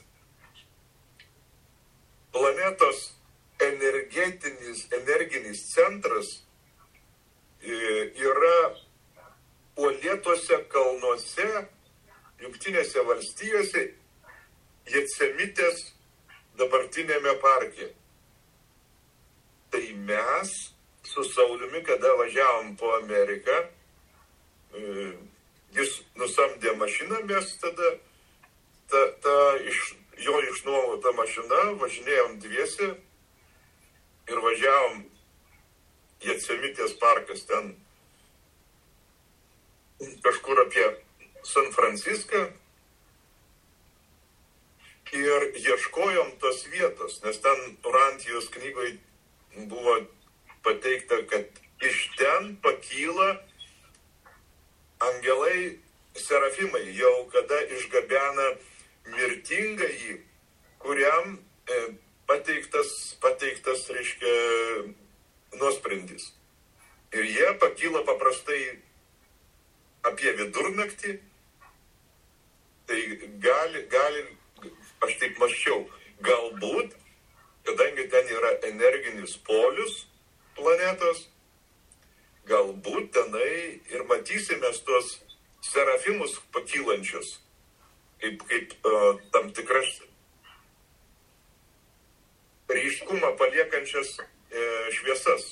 planetos energetinis, energinis centras yra uolėtuose kalnuose, Jungtinėse valstijose, Jetsemitės dabartinėme parke. Tai mes su Sauliumi, kada važiavom po Ameriką, jis nusamdė mašiną, mes tada ta, ta iš, jo išnuomota mašina, važinėjom dviesi ir važiavom Jetsemitės parkas ten kažkur apie San Franciską ir ieškojom tos vietos, nes ten Urantijos knygoje buvo pateikta, kad iš ten pakyla angelai serafimai, jau kada išgabena mirtingąjį, kuriam e, pateiktas, pateiktas, reiškia, nuosprendis. Ir jie pakyla paprastai apie vidurnaktį. Tai gali, gali, aš taip mąsčiau, galbūt kadangi ten yra energinis polius planetos, galbūt tenai ir matysime tuos serafimus pakylančius, kaip, kaip uh, tam tikras ryškumą paliekančias e, šviesas.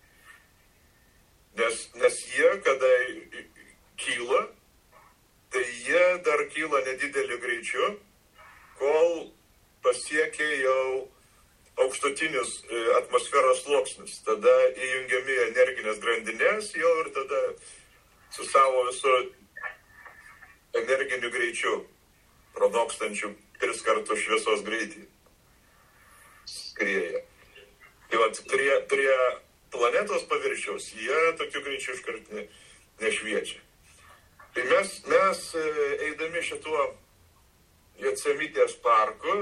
Nes, nes jie, kada kyla, tai jie dar kyla nedideliu greičiu, kol pasiekia jau aukštutinius e, atmosferos sluoksnius. Tada įjungiami energinės grandinės jau ir tada su savo visu energiniu greičiu, pranokstančiu tris kartus šviesos greitį. Skrieja. Tai vat, prie, prie planetos paviršiaus jie tokiu greičiu iškart ne, nešviečia. Tai mes, mes eidami šituo Jocemitės parku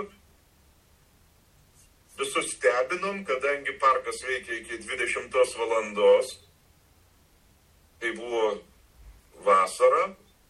visus stebinom, kadangi parkas veikia iki dvidešimtos valandos. Tai buvo vasara,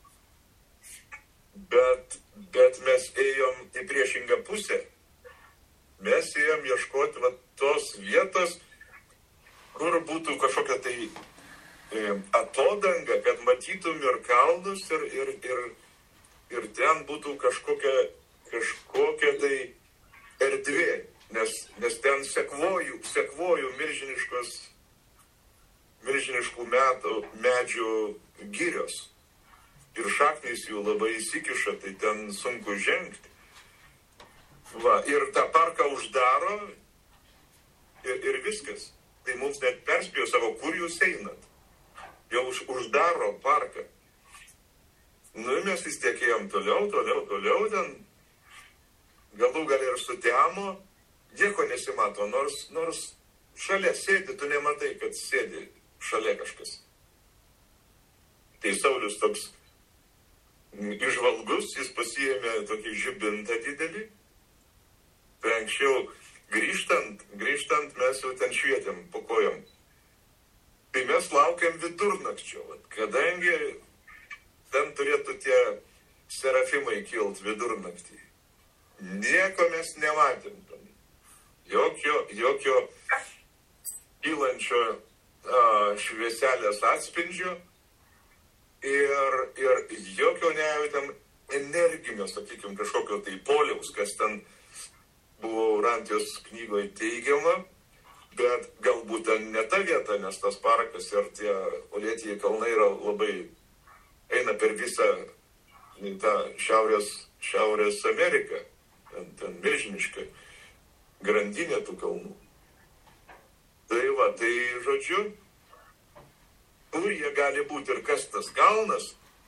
bet, bet mes ėjom į priešingą pusę. Mes ėjom ieškoti va, tos vietos, kur būtų kažkokia tai e, atodanga, kad matytum ir kalnus, ir, ir, ir, ir ten būtų kažkokia, kažkokia tai erdvė, nes, nes ten sekvojų, sekvojų milžiniškos, milžiniškų metų, medžių girios. Ir šaknys jų labai įsikiša, tai ten sunku žengti. Va, ir tą parką uždaro ir, ir viskas. Tai mums net perspėjo savo, kur jūs einat. Jau už, uždaro parką. Nu, mes vis tiek ėjom toliau, toliau, toliau, ten galų gal ir sutemo, nieko nesimato, nors, nors šalia sėdi, tu nematai, kad sėdi šalia kažkas. Tai Saulius toks išvalgus, jis pasiėmė tokį žibintą didelį. Tai anksčiau grįžtant, grįžtant mes jau ten švietėm po kojom. Tai mes laukiam vidurnakčio, kadangi ten turėtų tie serafimai kilt vidurnaktį. Nieko mes nematėm ten. Jokio, jokio kylančio a, švieselės atspindžio ir, ir jokio nejautėm energinio, sakykime, kažkokio tai poliaus, kas ten buvo Urantijos knygoje teigiama, bet galbūt ten ne ta vieta, nes tas parkas ir tie Uolėtieji kalnai yra labai, eina per visą tą šiaurės, šiaurės Ameriką, ten, ten milžiniška grandinė tų kalnų. Tai va, tai žodžiu, kur jie gali būti ir kas tas kalnas,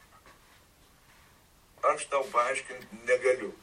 aš tau paaiškinti negaliu.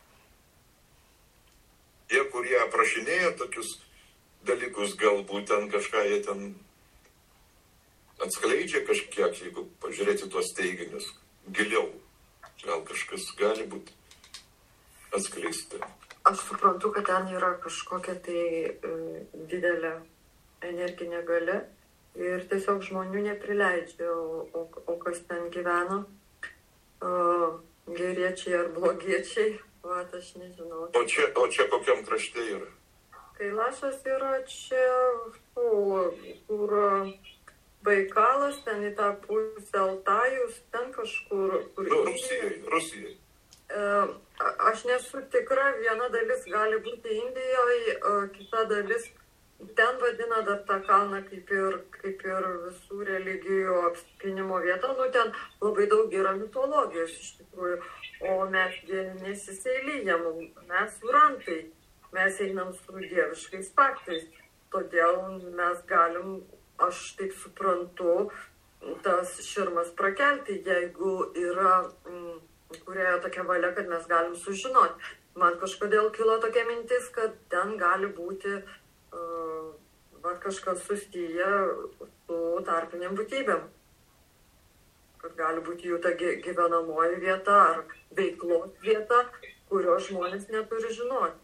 Tie, kurie aprašinėja tokius dalykus, galbūt ten kažką jie ten atskleidžia kažkiek, jeigu pažiūrėti tuos teiginius giliau. Gal kažkas gali būti atskleista. Aš suprantu, kad ten yra kažkokia tai e, didelė energinė galia ir tiesiog žmonių neprileidžia, o, o, o kas ten gyvena, o, geriečiai ar blogiečiai. Va, aš nežinau. O čia, o čia kokiam krašte yra? Kailašas yra čia, kur Baikalas, ten į tą pusę Altajus, ten kažkur. Kur nu, Rusijai, Rusijai. E, aš nesu tikra, viena dalis gali būti Indijoje, kita dalis ten vadina dar tą kalną kaip ir, kaip ir visų religijų apsipinimo vietą. Nu, ten labai daug yra mitologijos iš tikrųjų. O mes nesiseilyjam, mes urantai, mes einam su dieviškais faktais. Todėl mes galim, aš taip suprantu, tas širmas prakelti, jeigu yra, m, kurioje tokia valia, kad mes galim sužinoti. Man kažkodėl kilo tokia mintis, kad ten gali būti uh, va, kažkas susiję su tarpiniam būtybėm. Kad gali būti jų ta gyvenamoji vieta ar veiklos vieta, kurio žmonės neturi žinoti.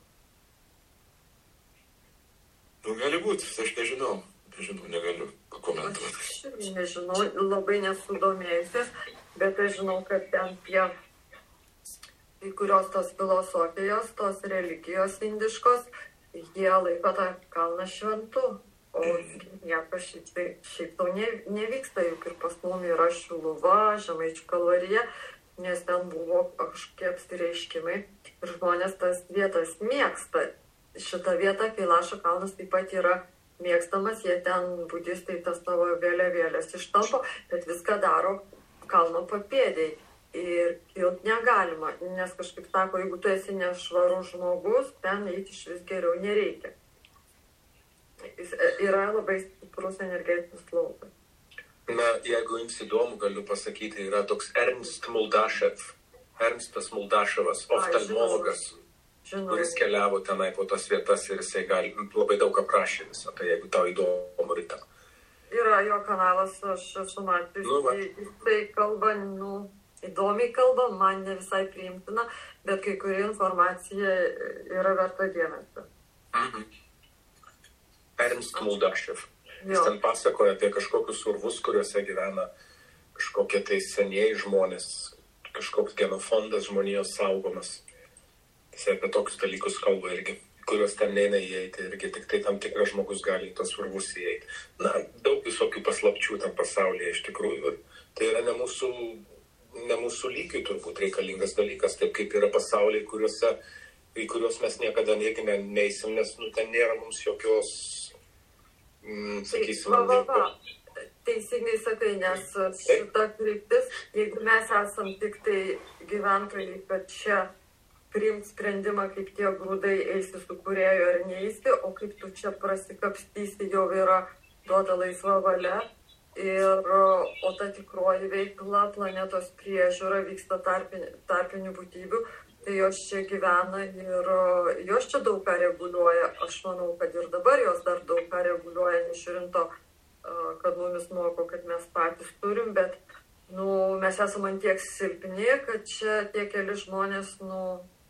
Nu, gali būti, aš nežinau, nežinau, negaliu pakomentuoti. Aš nežinau, labai nesudomėjusias, bet aš žinau, kad ten tie, kai kurios tos filosofijos, tos religijos indiškos, jie laiko tą kalną šventu. O niekas šiaip, tai, šiaip to ne, nevyksta, juk ir pas mum yra Šiluva, Žemaičių kalvarija, nes ten buvo kažkokie apsireiškimai ir žmonės tas vietas mėgsta. Šita vieta, Kailašo kalnas, taip pat yra mėgstamas, jie ten budistai tas savo vėliavėlės ištampo, bet viską daro kalno papėdėj. Ir kilt negalima, nes kažkaip sako, jeigu tu esi nešvarus žmogus, ten eiti iš vis geriau nereikia. Jis yra labai stiprus energetinis laukas. Na, jeigu jums įdomu, galiu pasakyti, yra toks Ernst Muldašev, Ernstas Muldaševas, oftalmologas, kuris keliavo tenai po tas vietas ir jisai gali, labai daug aprašė visą tai, jeigu tau įdomu rytą. Yra jo kanalas, aš esu matęs, Nu, va. jisai kalba, nu, įdomiai kalba, man ne visai priimtina, bet kai kuri informacija yra verta dėmesio. Mhm. Ernst Muldašev. Jis Jo. ten pasakoja apie kažkokius urvus, kuriuose gyvena kažkokie tai senieji žmonės, kažkoks genofondas žmonijos saugomas. Jis apie tokius dalykus kalba irgi, kuriuos ten neina įeiti irgi, tik tai tam tikras žmogus gali į tos urvus įeiti. Na, daug visokių paslapčių tam pasaulyje iš tikrųjų. Tai yra ne mūsų, ne mūsų lygiai turbūt reikalingas dalykas, taip kaip yra pasauliai, kuriuose, į kuriuos mes niekada negi ne, neįsim, nes nu, ten nėra mums jokios, mm, sakysim, Va, va, va. Teisingai sakai, nes šita kryptis, jeigu mes esam tik tai gyventojai, kad čia priimti sprendimą, kaip tie grūdai eisi su kūrėju ar neįsti, o kaip tu čia prasikapstysi, jau yra duota laisva valia. Ir, o ta tikroji veikla, planetos priežiūra vyksta tarpinių, tarpinių būtybių, tai jos čia gyvena ir jos čia daug ką reguliuoja. Aš manau, kad ir dabar jos dar daug ką reguliuoja, nežiūrint to, kad mumis moko, kad mes patys turim, bet nu, mes esame ant tiek silpni, kad čia tie keli žmonės, nu,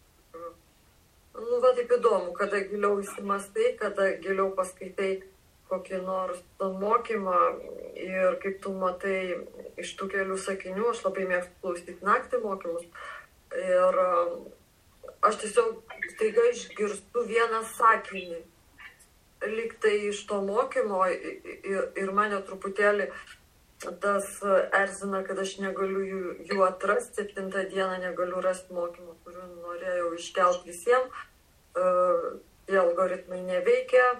nu, va taip įdomu, kada giliau įsimastai, kada giliau paskaitai kokį nors mokymą ir kaip tu matai iš tų kelių sakinių, aš labai mėgstu klausyti naktį mokymus. Ir aš tiesiog staiga išgirstu vieną sakinį, lyg tai iš to mokymo ir, ir mane truputėlį tas erzina, kad aš negaliu jų, jų atrasti, septintą dieną negaliu rasti mokymą, kurių norėjau iškelti visiems. Tie algoritmai neveikia.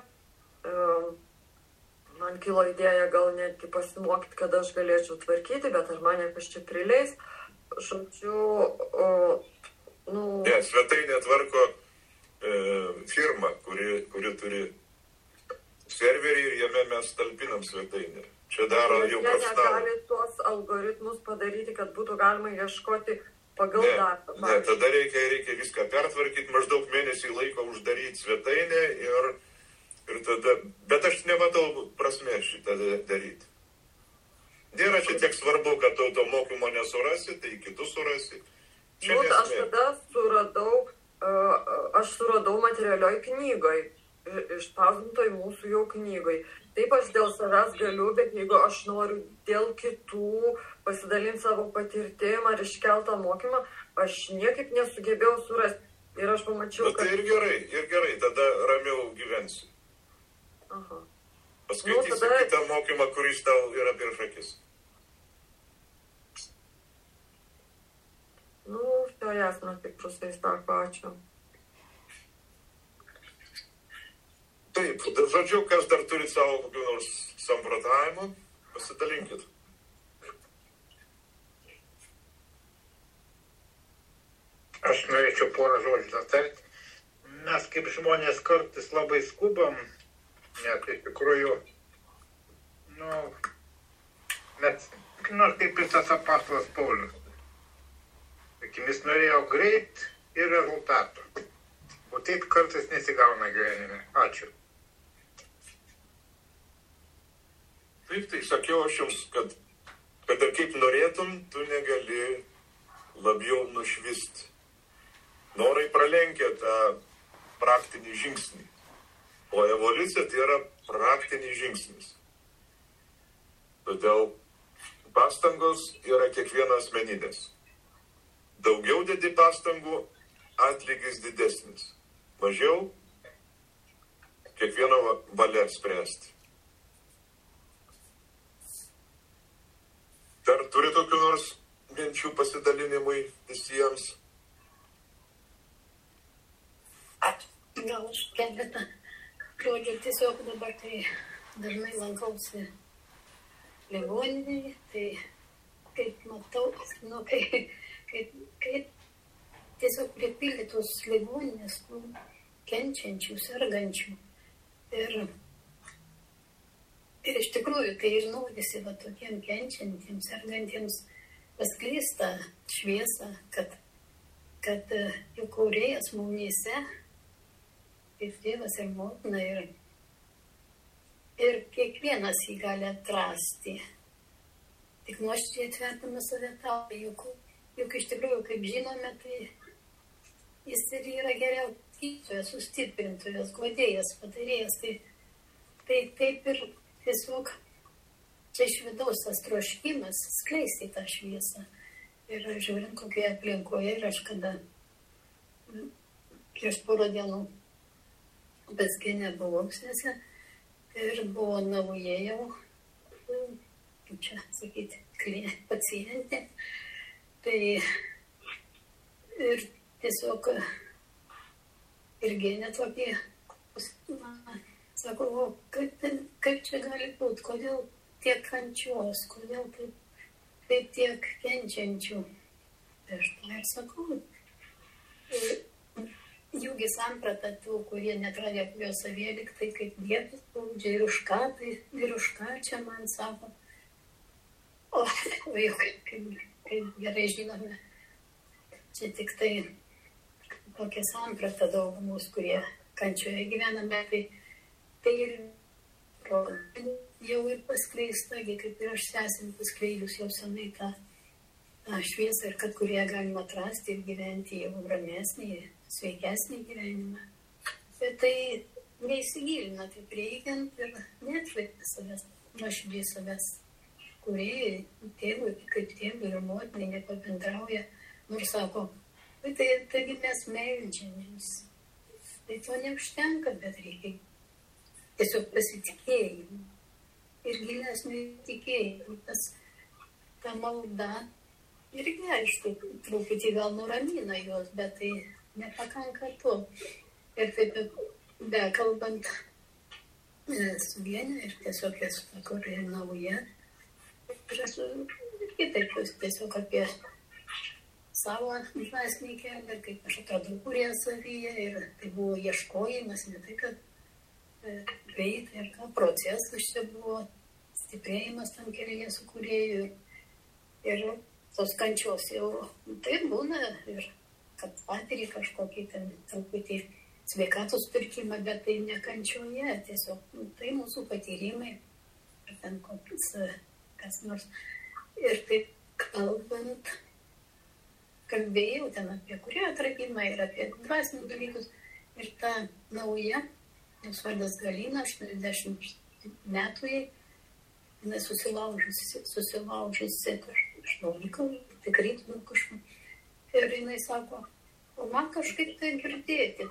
Man kilo idėja gal netgi pasimokyti, kad aš galėčiau tvarkyti, bet ar mane kažkaip prileis. Žodžiu, o, nu... Ne, svetainė tvarko e, firma, kuri, kuri turi serverį ir jame mes talpinam svetainę. Čia daro jau profesionalai. Jie negali tuos algoritmus padaryti, kad būtų galima ieškoti pagal ne, datą. Ne, tada reikia, reikia viską pertvarkyti, maždaug mėnesį laiko uždaryti svetainę ir, ir tada... Bet aš nematau prasmės šitą daryti. Nėra čia tiek svarbu, kad tu to mokymo nesurasi, tai kitus surasi. Čia nu, nesmė. aš tada suradau, uh, aš suradau materialioj knygoj, išspausdintoj mūsų jau knygoj. Taip aš dėl savęs galiu, bet jeigu aš noriu dėl kitų pasidalinti savo patirtim ar iškeltą mokymą, aš niekaip nesugebėjau surasti. Ir aš pamačiau, bet tai ir gerai, ir gerai, tada ramiau gyvensi. Aha. Paskaitysi nu, tada... kitą mokymą, kuris tau yra prieš akis. Nu, to jasno, kaip prustai sako, ačiū. Taip, žodžiu, kas dar turi savo kokių nors samprotavimų, pasidalinkit. Aš norėčiau porą žodžių atarti. Mes kaip žmonės kartais labai skubam, net iš tikrųjų, nu, net, nu, kaip ir tas apaštalas Paulius. Sakim, jis norėjo greit ir rezultatų. O taip kartais nesigauna gyvenime. Ačiū. Taip, tai sakiau aš jums, kad, kad ir kaip norėtum, tu negali labiau nušvisti. Norai pralenkia tą praktinį žingsnį. O evoliucija tai yra praktinis žingsnis. Todėl pastangos yra kiekvieno asmeninės. Daugiau dedi pastangų, atlygis didesnis. Mažiau, kiekvieno valia spręsti. Dar turi tokių nors minčių pasidalinimui visiems? Gal aš keletą žodžių tiesiog dabar tai dažnai lankausi ligoninėje, tai kaip matau, nu, kai, kaip, kaip tiesiog pripildytos ligoninės, nu, kenčiančių, sergančių. Ir, ir iš tikrųjų, tai ir norisi va tokiem kenčiantiems, sergantiems paskleista šviesa, kad, kad jau kūrėjas mumyse, kaip tėvas ir motina, ir, ir kiekvienas jį gali atrasti. Tik nuoširdžiai atvertume save tau, juk, juk iš tikrųjų, kaip žinome, tai jis ir yra geriau gydytojas, sustiprintojas, guodėjas, patarėjas. Tai, tai taip ir tiesiog čia iš vidaus tas troškimas skleisti tą šviesą. Ir žiūrint, kokioje aplinkoje, ir aš kada prieš porą dienų Bezgene buvau Auksnėse ir buvo nauja jau, kaip čia sakyti, pacientė. Tai ir tiesiog irgi netokį, sako, o kaip, kaip čia gali būti, kodėl tiek kančios, kodėl taip, taip tiek kenčiančių. Tai aš tai ir sakau, jūgi samprata tų, kurie netradė jo savyje, lyg tai kaip Dievas baudžia ir už ką, tai ir už ką čia man sako. O, o jau kaip, kaip, kaip gerai žinome, čia tik tai tokia samprata daugumos, kurie kančioje gyvename, tai, tai ir jau ir paskleista, kaip ir aš esam paskleidus jau senai tą, tą šviesą ir kad kurie galima atrasti ir gyventi jau ramesnį, sveikesnį gyvenimą. Bet tai neįsigilina, taip reikiant ir neatlaikti savęs, nuoširdžiai savęs, kurie tėvui, kaip tėvui ir motinai nepabendrauja, nors sako, tai taigi mes meldžiamės. Tai to neužtenka, bet reikia tiesiog pasitikėjimo ir gilesnio tikėjimo. Tas, ta malda irgi, aišku, truputį gal nuramina juos, bet tai nepakanka to. Ir taip, bekalbant su viena ir tiesiog esu kur ir nauja, ir esu kitaip tiesiog apie savo dvasinį kelią, ir kaip aš atradau kūrėją savyje, ir tai buvo ieškojimas, ne tai, kad greitai, ir ką procesas čia buvo, stiprėjimas tam kelyje su kūrėju, ir tos kančios jau tai būna, ir kad patiri kažkokį ten truputį sveikatos pirkimą, bet tai ne kančioje, tiesiog tai mūsų patyrimai, ar ten kokius, kas nors. Ir taip kalbant, kalbėjau ten apie kūrėjo atradimą ir apie dvasinius dalykus. Ir ta nauja, jos vardas Galina, aštuoniasdešimt metų jai, jinai susilaužusi, susilaužusi kažkokį, tikrai nu kažkokį. Ir jinai sako, o man kažkaip tai girdėti.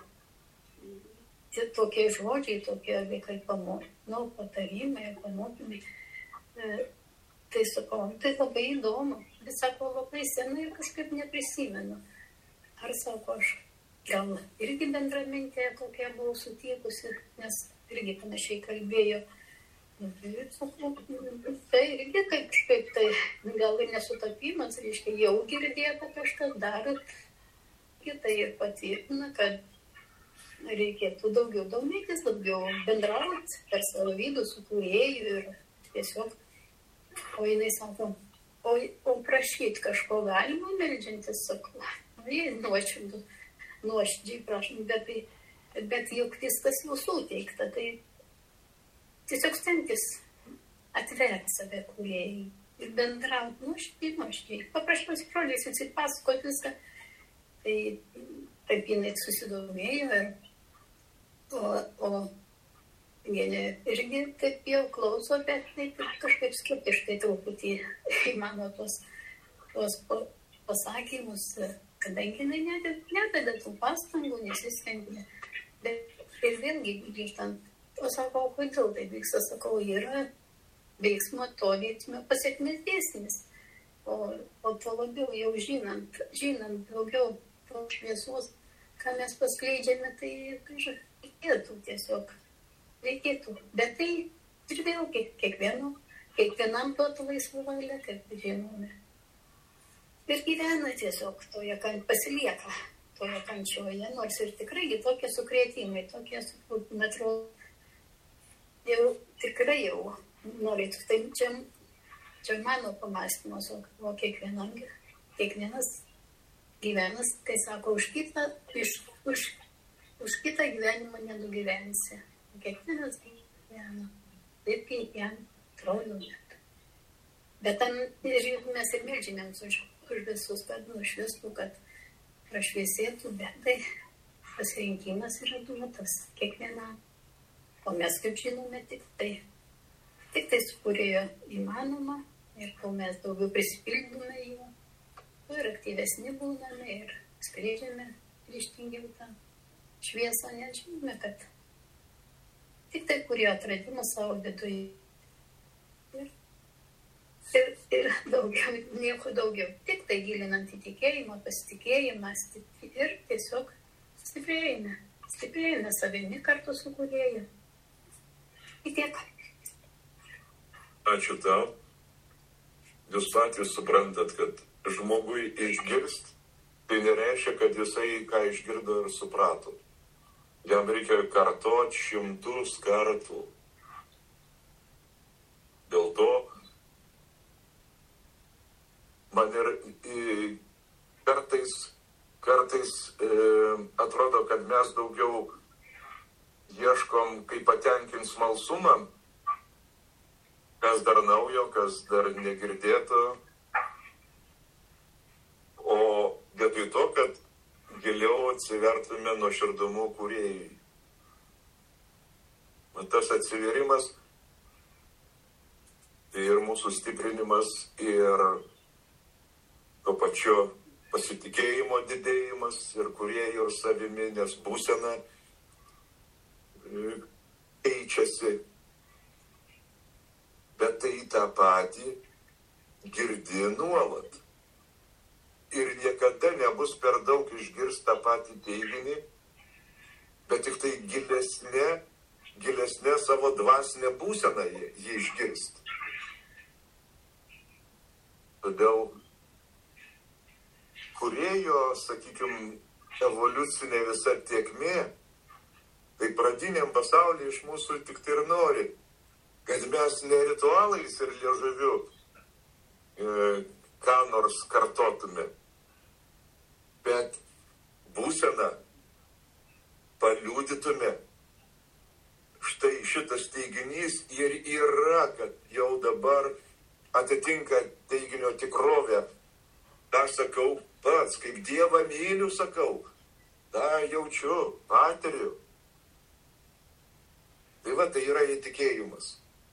Tie tokie žodžiai, tokie kaip pamo, nu, patarimai, pamokymai. E, tai sakau, tai labai įdomu. Bet sako, labai senai ir kažkaip neprisimenu. Ar sako, aš gal irgi bendramintė, kokia buvau sutikusi, nes irgi panašiai kalbėjo. Tai, sakau, tai irgi kažkaip tai gal ir nesutapimas, reiškia, jau girdėta kažkas dar. Tai ir patvirtina, kad reikėtų daugiau domėtis, daugiau bendrauti per savo vidų su kūrėju ir tiesiog, o jinai sako, o, o prašyti kažko galima meldžiantis, sakau, jie nuoširdžiai, nuoširdžiai prašom, bet, tai, bet juk viskas jau suteikta, tai tiesiog stengtis atverti save kūrėjai ir bendrauti nuoširdžiai, nuoširdžiai, paprasčiausiai žodžiais visi pasakoti viską. Tai taip jinai susidomėjo, o, o jinai irgi taip jau klauso, bet taip kažkaip skeptiškai truputį į mano tos, tos pasakymus, kadangi jinai nededa tų pastangų, nesistengia. Bet ir vėlgi grįžtant O sako, o kodėl tai vyksta? Sakau, yra veiksmo to veiksmo pasiekmės dėsnis. O, o to labiau jau žinant, žinant daugiau to šviesos, ką mes paskleidžiame, tai reikėtų tiesiog, reikėtų. Bet tai ir vėlgi kiekvieno, kiekvienam duotų laisvą valią, kaip žinome. Ir gyvena tiesiog toje, pasilieka toje kančioje, nors ir tikrai tokie sukrėtimai, tokie, metro, jau tikrai jau norėtų. Tai čia, čia mano pamastymas, o, o kiekvienam, kiekvienas gyvenas, kai sako, už kitą, iš, už, už kitą gyvenimą nenugyvensi. Kiekvienas gyvena, taip kaip jam atrodo. Bet tam ir mes ir meldžiamės už, už visus, kad nušviestų, kad prašviesėtų, bet tai pasirinkimas yra duotas kiekvienam. O mes, kaip žinome, tik tai, tik tai su kurioje įmanoma ir kol mes daugiau prisipildume jo, ir aktyvesni būname ir skleidžiame ryžtingiau tą šviesą, nes žinome, kad tik tai, kurie atradimą savo viduje ir, ir, ir daugiau, nieko daugiau. Tik tai gilinant į tikėjimą, pasitikėjimą ir tiesiog stiprėjame, stiprėjame savimi kartu su kūrėju. Į tiek. Ačiū tau. Jūs patys suprantat, kad žmogui išgirst, tai nereiškia, kad jisai ką išgirdo ir suprato. Jam reikia kartot šimtus kartų. Dėl to man ir e, kartais, kartais e, atrodo, kad mes daugiau ieškom, kaip patenkinti smalsumą, kas dar naujo, kas dar negirdėto, o vietoj to, kad giliau atsivertume nuoširdumu kūrėjui. Tas atsiverimas tai ir mūsų stiprinimas, ir to pačio pasitikėjimo didėjimas, ir kūrėjų, ir savimi, nes būsena keičiasi. Bet tai tą patį girdi nuolat. Ir niekada nebus per daug išgirsti tą patį teiginį, bet tik tai gilesnė, gilesnė savo dvasinė būsena jį išgirsti. Todėl kūrėjo, sakykime, evoliucinė visa tiekmė, tai pradiniam pasaulyje iš mūsų tik tai ir nori, kad mes ne ritualais ir liežuviu e, ką nors kartotume, bet būseną paliudytume. Štai šitas teiginys ir yra, kad jau dabar atitinka teiginio tikrovę. tą sakau pats, kaip Dievą myliu, sakau, tą jaučiu, patiriu. Tai va, tai yra įtikėjimas.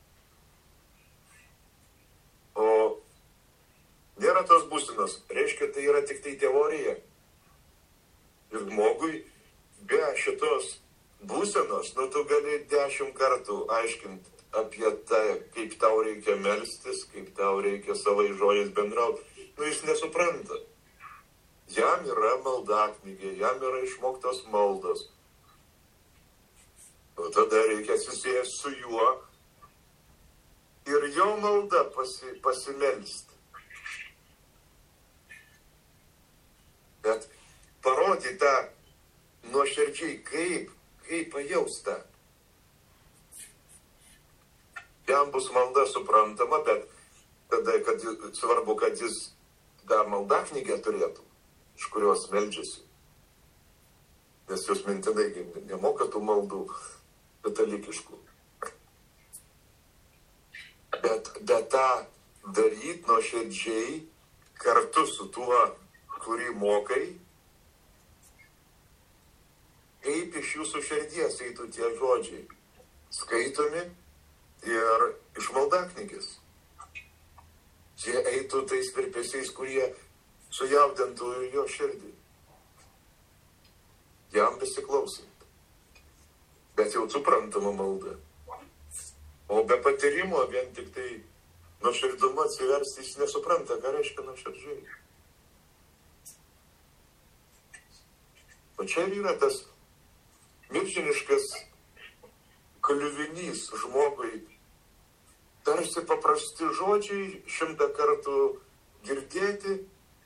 O nėra tos būsenos, reiškia, tai yra tik tai teorija. Ir žmogui be šitos būsenos, nu tu gali dešimt kartų aiškinti apie tai, kaip tau reikia melstis, kaip tau reikia savai žodžiais bendrauti. Nu jis nesupranta. Jam yra maldaknygė, jam yra išmoktos maldos. O tada reikia susijęs su juo ir jo malda pasi, pasimelsti. Bet parodyti tą nuoširdžiai, kaip, kaip pajausta. Jam bus malda suprantama, bet tada, kad svarbu, kad jis dar maldaknygę turėtų, iš kurios meldžiasi. Nes jūs mintinai nemoka tų maldų katalikiškų. Bet, bet tą daryti nuoširdžiai kartu su tuo, kurį mokai, kaip iš jūsų širdies eitų tie žodžiai skaitomi ir iš maldaknygės. Jie eitų tais virpesiais, kurie sujaudintų jo širdį. Jam besiklausant. bet jau suprantama malda. O be patyrimo vien tik tai nuoširdumu atsiversti, jis nesupranta, ką reiškia nuoširdžiai. O čia ir yra tas milžiniškas kliuvinys žmogui. Tarsi paprasti žodžiai, šimtą kartų girdėti,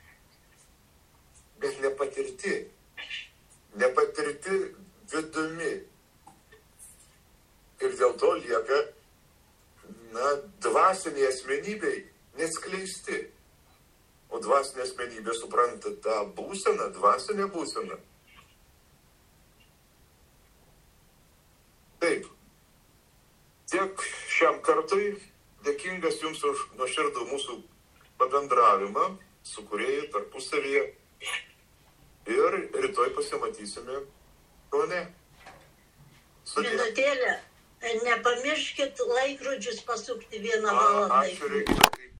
bet nepatirti. Nepatirti vidumi. Ir dėl to lieka, na, dvasiniai asmenybei neatskleisti. O dvasinė asmenybė supranta tą būseną, dvasinę būseną. Taip. Tiek šiam kartui dėkingas jums už nuoširdų mūsų pabendravimą su kūrėjai tarpusavyje. Ir rytoj pasimatysime Kaune. Sudie. Minutėlę, nepamirškit laikrodžius pasukti vieną A, valandą. ačiū, Regina.